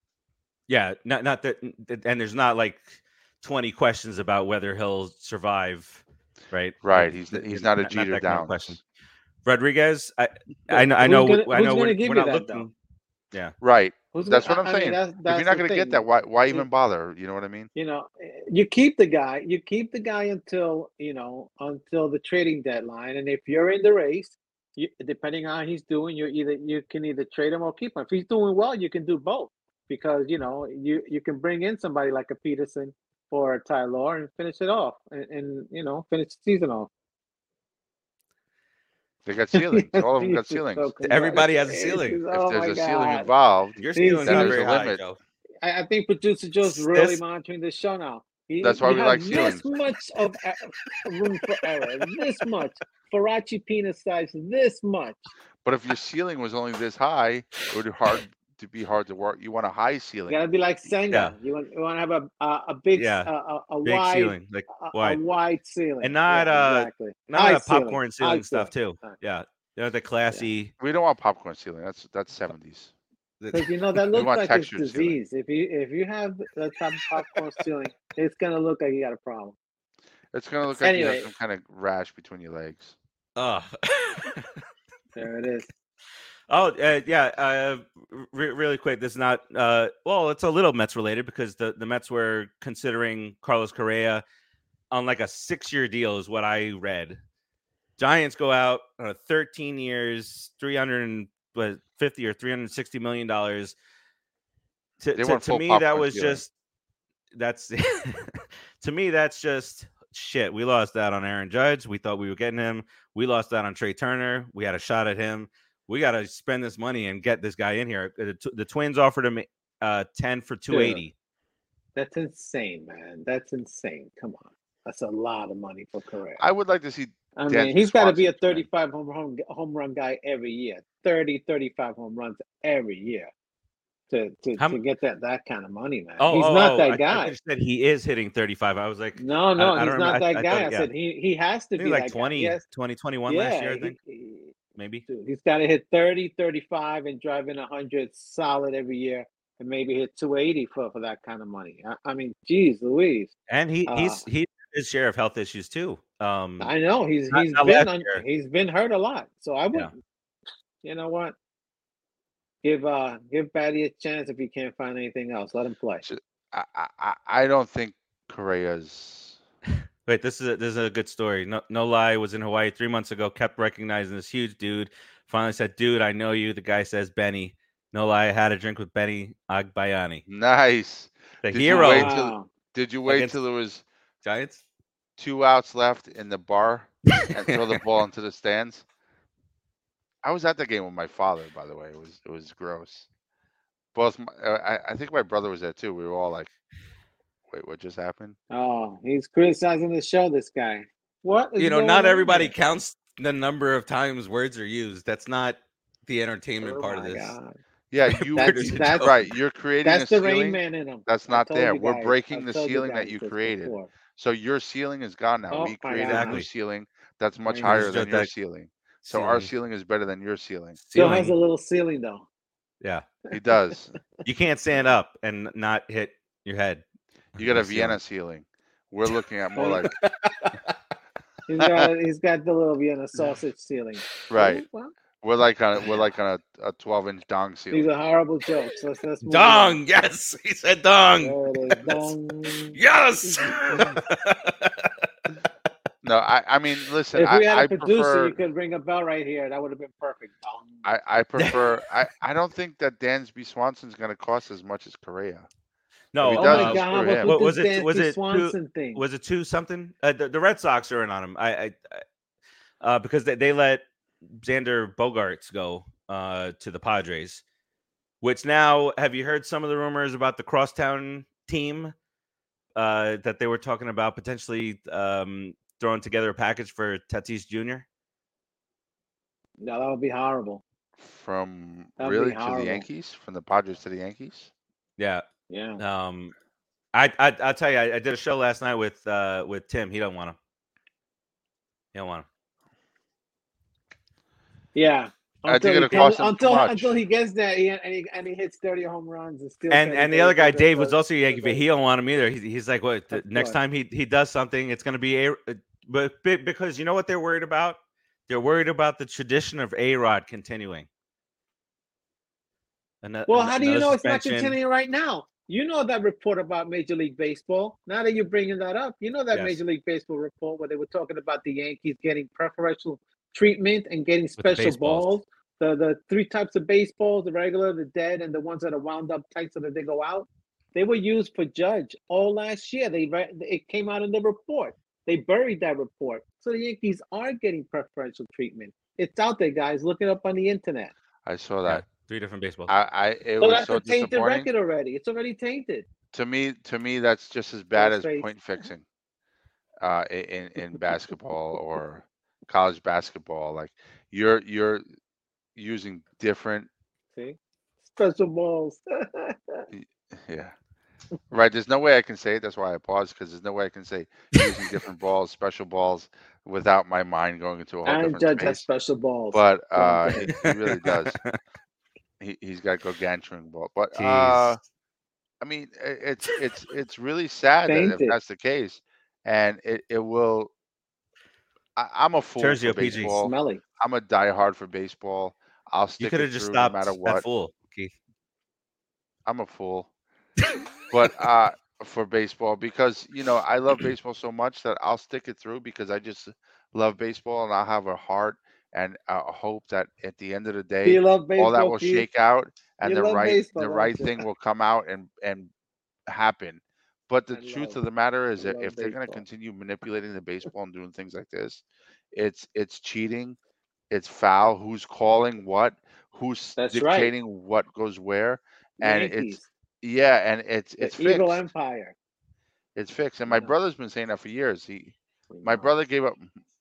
yeah, not not that, and there's not like twenty questions about whether he'll survive, right? Right. Like, He's th- he's th- not a that Jeter kind of Downs. question. Rodriguez, I But I know I who's know gonna- I who's know gonna we're, give we're you not that, looking. Yeah, Right. Who's That's gonna- what I'm I- I mean, saying. that's- If that's you're not the going to thing. get that, why why You- even bother? You know what I mean? You know, you keep the guy. You keep the guy until you know until the trading deadline, and if you're in the race, you, depending on how he's doing, you either you can either trade him or keep him. If he's doing well, you can do both because you know you you can bring in somebody like a Peterson or a Tylor and finish it off, and, and you know finish the season off. They got ceilings. Yes, All of them got he's so ceilings. Everybody has a congratulations. ceiling. If Oh there's my a ceiling God. involved, your He's- ceiling's then not he's- very there's a high, limit. Joe. I, I think producer Joe's really This- monitoring the show now. He, That's why you we have like this ceilings. much of a- room for error. This much. Farachi penis size. This much. But if your ceiling was only this high, it would be hard to be hard to work. You want a high You ceiling. gotta be like Senga. Yeah. You want you want to have a a, a big Yeah. a, a, a Big wide ceiling, like a, a wide, wide ceiling And not, Yeah, uh, exactly. not high a popcorn ceiling, ceiling high stuff ceiling. too. Right. Yeah, you know the classy. We don't want popcorn ceiling. That's that's seventies. Because you know that looks want like it's textured ceiling. disease. If you if you have that type of popcorn ceiling, it's gonna look like you got a problem. It's gonna look like you Anyway. have some kind of rash between your legs. Oh. There it is. Oh, uh, yeah. Uh, re- really quick. This is not. Uh, well, it's a little Mets related because the, the Mets were considering Carlos Correa on like a six year deal, is what I read. Giants go out on a thirteen years, three hundred fifty or three hundred sixty million dollars. To, They to, want to full me, that popcorn was ceiling. just. That's to me. That's just shit. We lost out on Aaron Judge. We thought we were getting him. We lost out on Trey Turner. We had a shot at him. We got to spend this money and get this guy in here. The, the Twins offered him uh, ten for two eighty. That's insane, man. That's insane. Come on. That's a lot of money for Correa. I would like to see I Dansby mean, he's got to be a Swanson's man. thirty-five home run, home run guy every year. thirty, thirty-five home runs every year to to, How to m- get that that kind of money, man. Oh, He's oh, not oh! that I, I thought guy. you said he is hitting thirty-five. I was like, No, I, no, I he's don't not remember. I, that I guy. thought, I yeah, said he he has to I think be like that guy. twenty, Yes, twenty, twenty-one last yeah. year. I He, think he, maybe. dude, he's got to hit thirty, thirty-five, and drive in one hundred solid every year, and maybe hit two eighty for, for that kind of money. I, I mean, geez, Louise. And he Uh, he's he his share of health issues too. Um, I know he's not, he's not been last un, year. he's been hurt a lot. So I would, Yeah. you know what? Give uh give Batty a chance if he can't find anything else. Let him play. So, I, I I- I don't think Correa's. Wait, this is a, this is a good story. No, no lie. Was in Hawaii three months ago. Kept recognizing this huge dude. Finally said, "Dude, I know you." The guy says, "Benny." No lie. I had a drink with Benny Agbayani, Nice. the Did you hero wait till Wow. Did you wait against till there was Giants. two outs left in the bar and throw the ball into the stands? I was at the game with my father, by the way. It was it was gross. Both, my, uh, I I think my brother was there too. We were all like, "Wait, what just happened?" Oh, he's criticizing the show. This guy. What is You know, going not on everybody here? counts the number of times words are used. That's not the entertainment Oh part of my this. God. Yeah, you Where That's does it that's go? right. You're creating a that's the Rain ceiling Man in him. that's I not told there. you We're guys. breaking I've the told you ceiling that guys you this created. before. So your ceiling is gone now. Oh We my created a new Exactly. ceiling that's much Right. Here's higher than just your that ceiling. So our ceiling. ceiling is better than your ceiling. Still has a Ceiling. little ceiling though. Yeah, He does. you can't stand up and not hit your head. You got on a the ceiling. Vienna ceiling. We're looking at more Right. like He's got he's got the little Vienna sausage ceiling. right. Oh, well, We're like on we're like on a, a twelve inch dong these ceiling. are horrible jokes. Let's let's move along. Dong. Yes, he said dong. There it is. Dong. Yes. No, I I mean listen, If I, we had a I producer, prefer you could ring a bell right here. That would have been perfect. Dong. I, I prefer I, I don't think that Dansby Swanson's gonna cost as much as Correa. No. If he Oh does, my I'll God! screw What's him. with was this it was Dansby it two, Swanson thing? was it two something? Uh, the, the Red Sox are in on him. I, I, I uh, because they, they let Xander Bogaerts go uh, to the Padres, which now have you heard some of the rumors about the Crosstown team uh, that they were talking about potentially um, throwing together a package for Tatis Junior? No, that would be horrible. From That'd be really to the horrible. Yankees? From the Padres to the Yankees? Yeah. Yeah. Um, I I I'll tell you, I, I did a show last night with uh, with Tim. He don't want him. He don't want him. Yeah. I think Until he it'll comes, cost him too until much. until he gets there he, and he and he hits thirty home runs and still. And and the other guy, Dave, was also a Yankee fan. fan. He don't want him either. He's, he's like, what? The Of next course. time he he does something, it's going to be a. But be- because you know what they're worried about? They're worried about the tradition of A Rod continuing. Ano- Well, an- how do you another know it's not suspension. continuing right now? You know that report about Major League Baseball. Now that you're bringing that up, you know that Yes. Major League Baseball report where they were talking about the Yankees getting preferential treatment and getting the special baseballs. balls. The the three types of baseballs: the regular, the dead, and the ones that are wound up tight so that they go out. They were used for Judge all last year. They re- it came out in the report. They buried that report. So the Yankees are getting preferential treatment. It's out there, guys. Look it up on the internet. I saw Yeah, that. three different baseballs. I, I it So was that's so a tainted disappointing. record already. It's already tainted. To me to me that's just as bad as Ghostface. point fixing. Uh i- in, in basketball or college basketball. Like you're you're using different See? Special balls. yeah. Right. There's no way I can say it. That's why I paused because there's no way I can say using different balls, special balls, without my mind going into a whole and different Judge has space. special balls. But Go on, uh, go he, ahead. he really does. He he's got gargantuan ball. But Jeez. uh, I mean, i- it's it's it's really sad that if Tainted. that's the case, and it it will. I, I'm a fool Tears you for up, P G. baseball. Smelly. I'm a diehard for baseball. I'll You stick could it have just through no stopped matter that what. fool, Keith. I'm a fool. But uh, for baseball, because you know I love baseball so much that I'll stick it through because I just love baseball and I'll have a heart and a hope that at the end of the Do day, you love all baseball, that will Keith? shake out and You the love right baseball, the don't right you? thing will come out and and happen. But the I truth love- of the matter is I that love if they're going to baseball. continue manipulating the baseball and doing things like this, it's it's cheating, it's foul. Who's calling what? Who's That's right. dictating what goes where? And it's Yankees. yeah, and it's The it's evil fixed. empire. It's fixed. And my Yeah. brother's been saying that for years. He We my know. brother gave up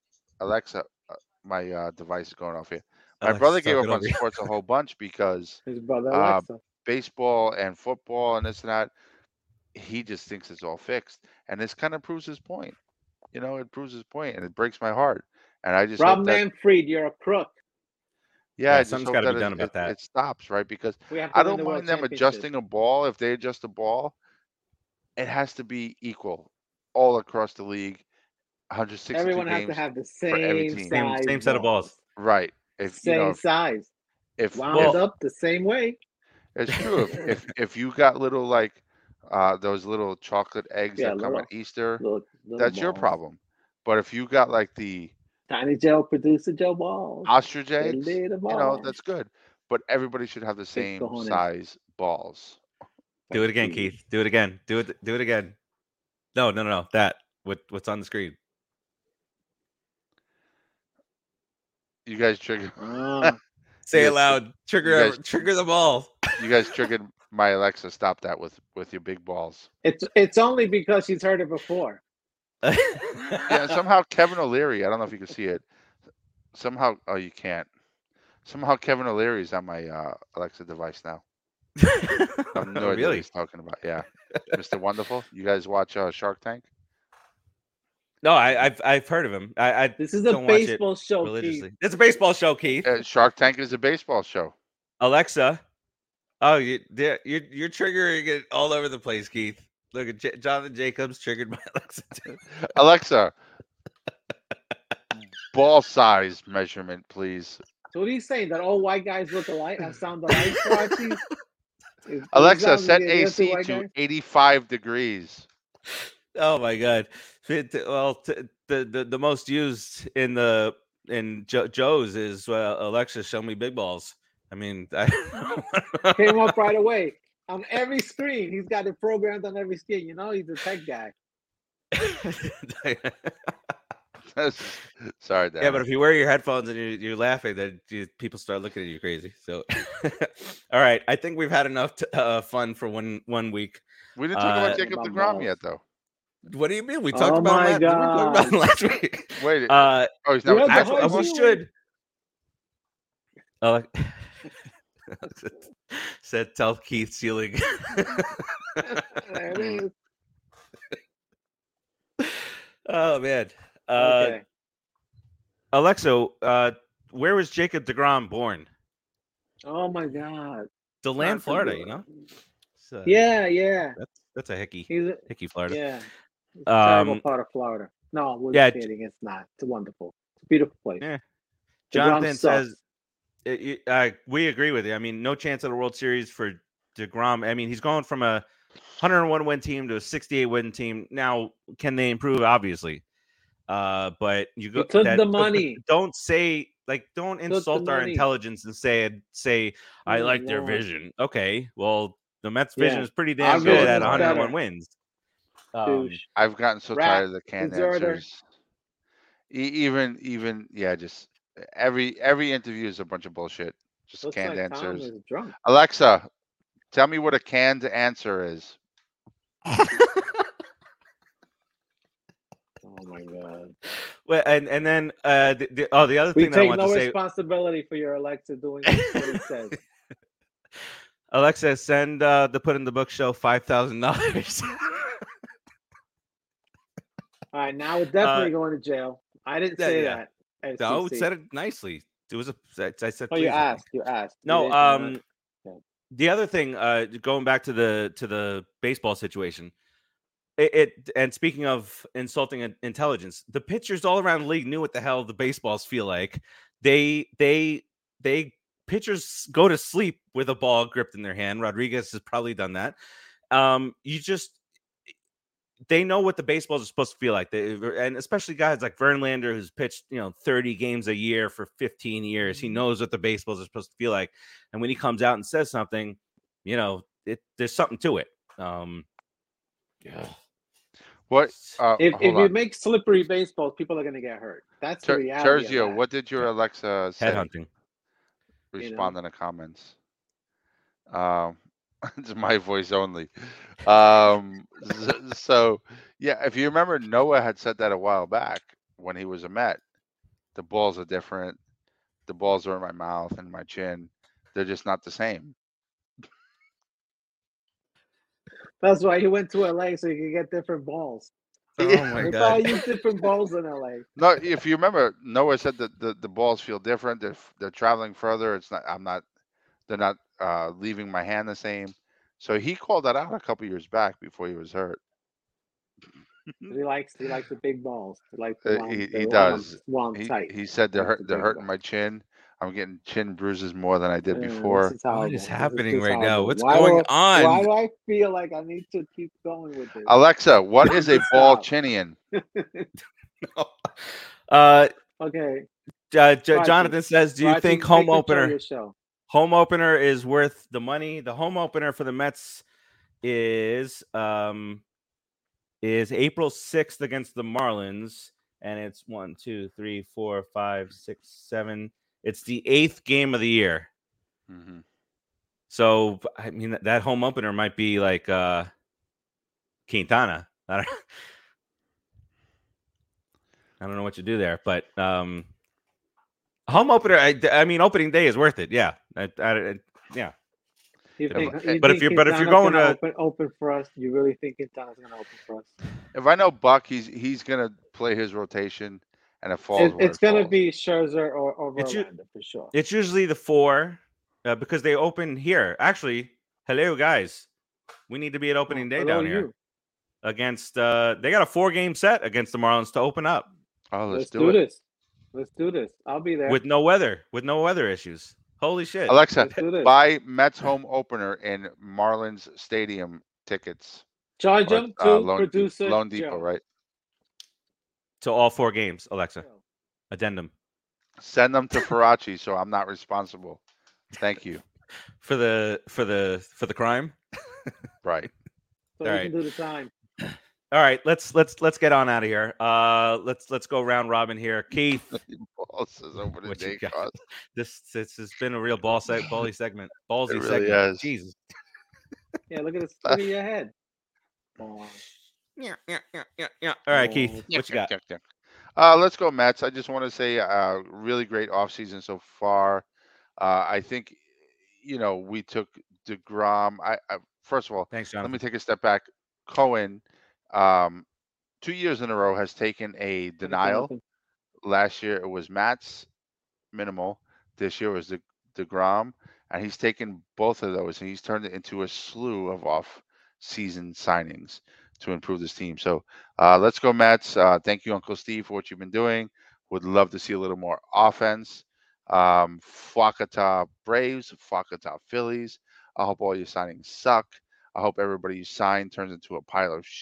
Alexa, uh, my uh, device is going off here. My Alexa's brother gave talking up on over you. sports a whole bunch because His brother uh, Alexa. baseball and football and this and that, he just thinks it's all fixed, and this kind of proves his point. You know, it proves his point, and it breaks my heart. And I just Rob hope that, Manfred, you're a crook. yeah, Yeah, I just something's hope gotta that be done it, about it, that. it stops, right? Because We have to I win don't the world mind them championship. adjusting a ball if they adjust a ball. It has to be equal all across the league, one hundred sixty-two Everyone has to games have the for every same team. Same size same set of balls. Right. If you know, Same if size. if, Wound if Well- up the same way. it's true, if, if if you got little like uh those little chocolate eggs Yeah, that come little- at Easter, Little, little that's your balls. problem. But if you got like the Tiny Joe, producer Joe Balls. ostrich The eggs, little you know, balls. that's good. But everybody should have the same cojones. size balls. Do it again, Jeez. Keith. Do it again. Do it. Do it again. No, no, no, no. That. What? What's on the screen? You guys trigger Ah, Say You it guys- loud. Trigger. you guys- every- trigger them all. you guys triggered my Alexa. Stop that with with your big balls. it's it's only because she's heard it before. Yeah, somehow Kevin O'Leary, I don't know if you can see it. Somehow, oh, you can't. Somehow Kevin O'Leary is on my uh, Alexa device now. I have no idea what really? he's talking about. Yeah, Mister Wonderful. You guys watch uh, Shark Tank? No, I, I've I've heard of him. I, I This is a Don't watch it baseball show, religiously. Keith. It's a baseball show, Keith. Uh, Shark Tank is a baseball show. Alexa. Oh, you you're you're triggering it all over the place, Keith. Look at J- Jonathan Jacobs triggered by Alexa. too. Alexa, ball size measurement, please. So what are you saying? That all white guys look alike? I sound alike, Archie? Is- Alexa, sounds set like you're A two C white to guys? eighty-five degrees. Oh my God! It- Well, t- the, the the most used in the in jo- Joe's is uh, Alexa, show me big balls. I mean, I, Came up right away on every screen. He's got it programmed on every screen. You know, he's a tech guy. Sorry, Dan. yeah, but if you wear your headphones and you're, you're laughing, then you, people start looking at you crazy. So, all right, I think we've had enough t- uh, fun for one one week. we didn't talk uh, about Jacob my DeGrom balls. yet, though. What do you mean? We talked Oh about my him last, didn't we talk about him last week. Wait, Uh, oh, he's you not. had the with actually, us high we anymore? ceiling. should. Uh, said tell Keith ceiling. There it is. Oh man. Uh, Okay. Alexa, uh, where was Jacob DeGrom born? Oh my God. DeLand, Not Florida. good. You know. It's, uh, Yeah, yeah. That's that's a hickey, He's a, hickey, Florida. yeah. It's a terrible Um, part of Florida. No, we're yeah, kidding. It's not. It's wonderful. It's a beautiful place. Yeah. The Jonathan Grom sucks. says, it, it- uh, we agree with you. I mean, no chance at a World Series for DeGrom. I mean, he's going from a one hundred one win team to a sixty-eight win team. Now, can they improve? Obviously. Uh, but you go He took that- the but money. Don't say like don't the insult our money. intelligence and say say I Oh, like their Lord. vision. Okay, well the Mets vision Yeah. is pretty Our damn good vision at is one hundred one better. wins. Um, Douche. I've gotten so Rat, tired of the canned deserter. answers. E- even, even, yeah, just every every interview is a bunch of bullshit. Just Looks canned like Tom answers. is drunk. Alexa, tell me what a canned answer is. Oh my God. well, and and then uh, the, the, oh the other We thing that I take want no to say, responsibility for your Alexa doing what it says. Alexa, send uh, the Put in the Book show five thousand dollars. All right, now we're definitely going to jail. I didn't yeah, say yeah. that. No, S it C. said it nicely. It was a I I said. Oh, you please, I think. asked. You asked. You No, didn't- you're not- um, Okay. the other thing, uh, going back to the to the baseball situation, it, it and speaking of insulting in- intelligence, the pitchers all around the league knew what the hell the baseballs feel like. They they they pitchers go to sleep with a ball gripped in their hand. Rodriguez has probably done that. Um, you just they know what the baseballs are supposed to feel like. They, and especially guys like Verlander, who's pitched, you know, thirty games a year for fifteen years. He knows what the baseballs are supposed to feel like. And when he comes out and says something, you know, it, there's something to it. Um, yeah. What? Uh, If, hold if you on. make slippery baseballs, people are going to get hurt. That's the Ter- reality. of Terzio, that. what did your Alexa say? Headhunting. Respond in the comments. Um, it's my voice only. Um, s- so yeah, if you remember, Noah had said that a while back when he was a Met. The balls are different. The balls are in my mouth and my chin. They're just not the same. That's why he went to L A so he could get different balls. Oh my They god. probably use different balls in L A. No, if you remember, Noah said that the, the balls feel different. They're f- they're traveling further. It's not. I'm not. They're not uh, leaving my hand the same. So he called that out a couple years back before he was hurt. He likes he likes the big balls. He likes the Uh, long, he the he long, does. long He tight. he said they're Likes hurt. the They're big hurting balls. my chin. I'm getting chin bruises more than I did Uh, before. This is horrible. What is This happening just right now? horrible. What's why going do, on? Why do I feel like I need to keep going with this? Alexa, what is a ball Stop. chinian? uh, Okay. uh, J- Rachi, Jonathan says, "Do you Rachi, think take home control of opener your show. home opener is worth the money? The home opener for the Mets is um is April sixth against the Marlins, and it's one, two, three, four, five, six, seven. It's the eighth game of the year. hmm So I mean that, that home opener might be like uh Quintana. I don't, I don't know what you do there, but um home opener. I, I mean, opening day is worth it. Yeah, I, I, yeah. You Yeah, think, but- you But if think you're- but if you're Quintana's going gonna to- open, open for us, you really think Quintana's going to open for us? If I know Buck, he's he's gonna play his rotation, and it falls It, where it's it going to falls. be Scherzer or, or It's you- Verlander for sure. It's usually the four uh, because they open here. Actually, hello guys, we need to be at opening Oh, day hello, down here you. against. Uh, they got a four game set against the Marlins to open up Oh, let's, Let's do, do it. this. Let's do this. I'll be there. with no weather, with no weather issues. Holy shit! Alexa, Let's do this. buy Mets home opener in Marlins Stadium tickets. Charge Or, them uh, to Lone, producer Lone Joe. Depot, right? To all four games, Alexa. Addendum Send them to Faraci, so I'm not responsible. Thank you. for the for the for the crime. Right. So All you right. can do the time. All right, let's let's let's get on out of here. Uh, let's let's go round robin here. Keith, Balls is over the What you day got? cost. this this has been a real ball seg- bally segment, ballsy It really segment. has. Jesus. Yeah, look at this. Look at your head. Oh, Yeah, yeah, yeah, yeah, yeah. All right, Keith, Oh, what you got? Uh, let's go Mets. I just want to say, uh, really great offseason so far. Uh, I think, you know, we took DeGrom. I, I first of all, Thanks, let Jonathan. me take a step back. Cohen, um, two years in a row has taken a denial. Jonathan. Last year it was Matt's minimal. This year was the DeGrom, and he's taken both of those and he's turned it into a slew of off-season signings to improve this team. So uh, let's go Mets. Uh, thank you, Uncle Steve, for what you've been doing. Would love to see a little more offense. Um, Flacata Braves, Flacata Phillies. I hope all your signings suck. I hope everybody you sign turns into a pile of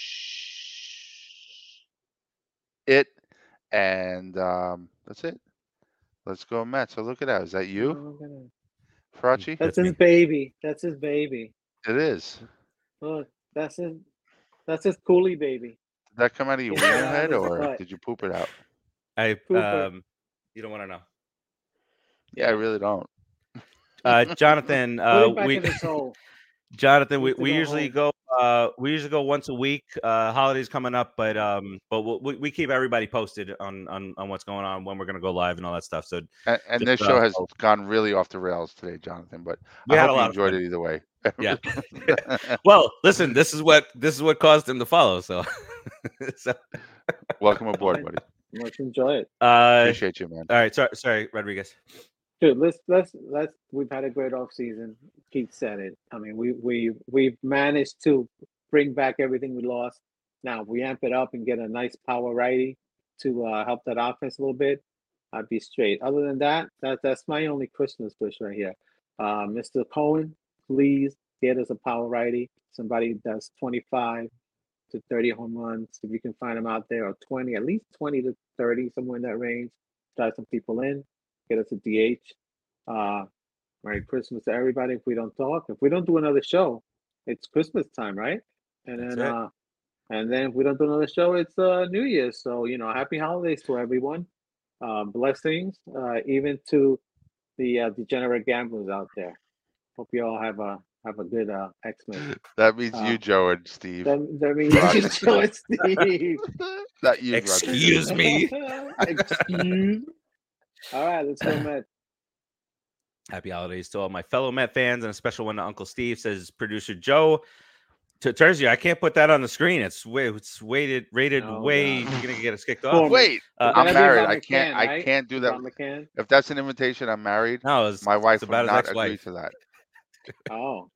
sh- it. And um, that's it. Let's go Mets. So look at that. Is that you, Oh, look at that. Faraci? That's That's his me. baby. That's his baby. It is. Look, that's his. That's his coolie baby. Did that come out of your Yeah, wiener out of head, his or butt. did you poop it out? I Cooper. um, you don't want to know. Yeah, I really don't. Uh, Jonathan, Put uh, it back we in his hole. Jonathan, we, Needs to we go usually home. go uh we usually go once a week. Uh, holidays coming up, but um, but we'll, we we keep everybody posted on on on what's going on, when we're gonna go live and all that stuff. So And, and Just, this show uh, has gone really off the rails today, Jonathan. But we I had hope a you lot of enjoyed fun. it either way. Yeah. Well, listen, this is what this is what caused him to follow. So, so Welcome aboard, Fine. buddy. Let's enjoy it, uh, Appreciate you, man. all right. Sorry, sorry, Rodriguez. dude. Let's let's let's. We've had a great off season. Keith said it. I mean, we we we've managed to bring back everything we lost. Now we amp it up and get a nice power righty to uh, help that offense a little bit. I'd be straight. Other than that, that that's my only Christmas wish right here. Uh, Mister Cohen, please get us a power righty. Somebody that's twenty-five to thirty home runs, if you can find them out there, or twenty, at least twenty to thirty, somewhere in that range. Drive some people in, get us a D H. Uh, Merry Christmas to everybody. If we don't talk, if we don't do another show, it's Christmas time, right? And That's then, it. uh, and then if we don't do another show, it's uh, New Year's. So you know, happy holidays to everyone. Uh, blessings, uh, even to the uh, degenerate gamblers out there. Hope you all have a have a good uh, X-Men. That means Uh, you, Joe, and Steve. That, that means you, Joe and Steve. Not you, Excuse me. Excuse. All right, let's go, Mets. Happy holidays to all my fellow Met fans, and a special one to Uncle Steve, says producer Joe. To Terzio, I can't put that on the screen. It's way, it's weighted, rated Oh, way. God. You're gonna get us kicked off. Form- Wait, Uh, I'm Gotta be married. Bob I can't. McCann, I right? can't do that. Bob McCann? If that's an invitation, I'm married. No, it's, My wife it's would about not his agree ex-wife. to that. Oh.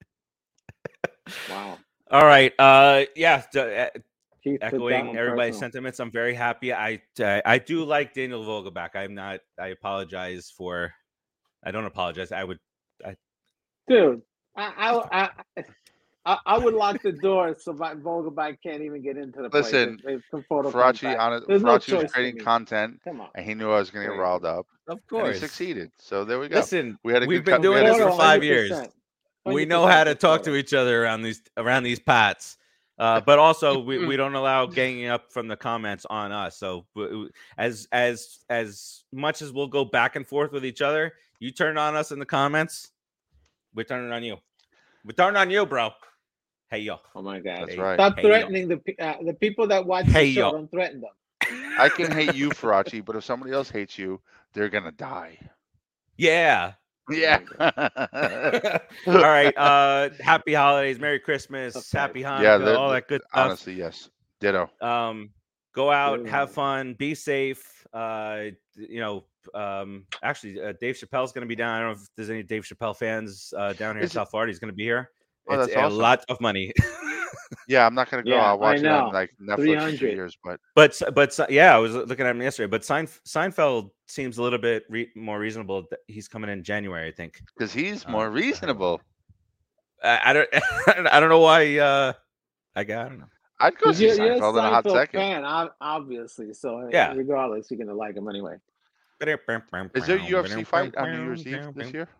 Wow. All right. Uh, yeah. d- uh, Keith took that echoing one everybody's personal. sentiments, I'm very happy. I uh, I do like Daniel Vogelback. I'm not. I apologize for. I don't apologize. I would. Dude, I I, I I I would lock the door so Vi- Vogelback can't even get into the place. Listen, If- if Conforto comes Faraci, back. on it, There's no Faraci choice was for creating me. content, Come on. and he knew I was going to get Crazy. riled up, Of and course. he succeeded. So there we go. Listen, We had a we've good been cut- we doing had a this good for five one hundred years. percent. We know how to talk to Conforto. each other around these around these pots. Uh, but also, we, we don't allow ganging up from the comments on us. So, w- w- as as as much as we'll go back and forth with each other, you turn on us in the comments, we're turning on you. We're turning on you, bro. Hey yo. Oh my God! That's Hey, right. Stop Hey, yo. threatening the pe- uh, the people that watch Hey, the show. yo. Don't threaten them. I can hate you, Faraci, but if somebody else hates you, they're gonna die. Yeah. Yeah. All right. Uh, happy holidays, Merry Christmas, Okay. Happy Hanukkah, Yeah, the- all the- that good stuff. Honestly, yes. Ditto. Um, go out, Good have one. fun, be safe. Uh, you know, um, actually, uh, Dave Chappelle's going to be down. I don't know if there's any Dave Chappelle fans uh, down here in Is it- South Florida. He's going to be here. Oh, It's that's a awesome. lot of money. Yeah, I'm not gonna go. Yeah, I'll watch I it know. on like Netflix in two three hundred. years, but But but yeah, I was looking at him yesterday. But Sein, Seinfeld seems a little bit re- more reasonable. That he's coming in January, I think. because he's Uh, more reasonable. I, I don't I don't know why. Uh, I got I don't know. I'd go 'Cause see You're, you're a Seinfeld in a hot Seinfeld second. fan, ob- obviously. So uh, Yeah. regardless, you're gonna like him anyway. Is there a U F C fight on New Year's Eve this year?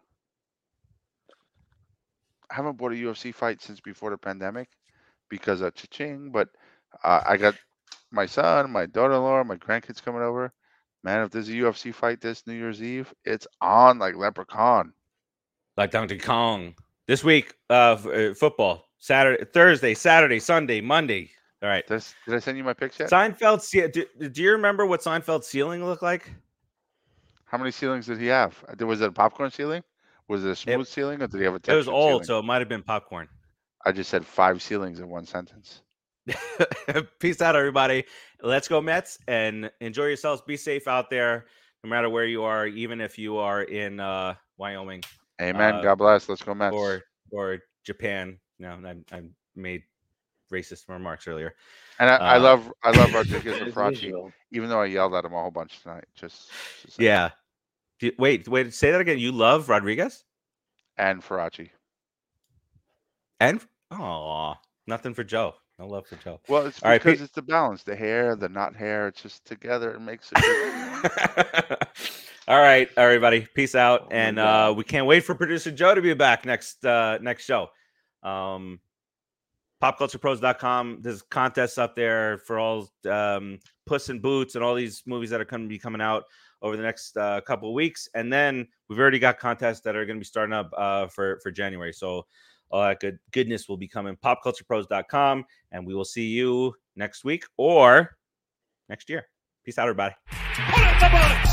I haven't bought a U F C fight since before the pandemic because of cha-ching, but uh, I got my son, my daughter-in-law, my grandkids coming over. Man, if there's a U F C fight this New Year's Eve, it's on like Leprechaun. Like Donkey Kong. This week, uh, f- uh, football. Saturday, Thursday, Saturday, Sunday, Monday. All right. This, did I send you my picks yet? Seinfeld's. ce- Do, do you remember what Seinfeld's ceiling looked like? How many ceilings did he have? Uh, Was it a popcorn ceiling? Was it a smooth ceiling, or did he have a It was textured old, ceiling? so it might have been popcorn. I just said five ceilings in one sentence. Peace out, everybody. Let's go Mets and enjoy yourselves. Be safe out there, no matter where you are, even if you are in uh, Wyoming Amen. Uh, God bless. Let's go Mets. or or Japan. No, I, I made racist remarks earlier. And I, I uh, love I love Rodriguez and As Faraci, usual. even though I yelled at him a whole bunch tonight. Just, just saying. Yeah. Do you- wait, wait. Say that again. You love Rodriguez And Faraci. and oh, nothing for Joe. No love for Joe. Well, it's All right, because Pete- it's the balance, the hair, the not hair. It's just together. It makes it. Good. All right, everybody. Peace out. Oh my and God. uh, we can't wait for producer Joe to be back next uh, next show. Um, pop culture pros dot com. There's contests up there for all um, Puss in Boots and all these movies that are going to be coming out over the next uh, couple of weeks. And then we've already got contests that are going to be starting up uh, for, for January. So all that good goodness will be coming. pop culture pros dot com. And we will see you next week or next year. Peace out, everybody. Put it the bunch.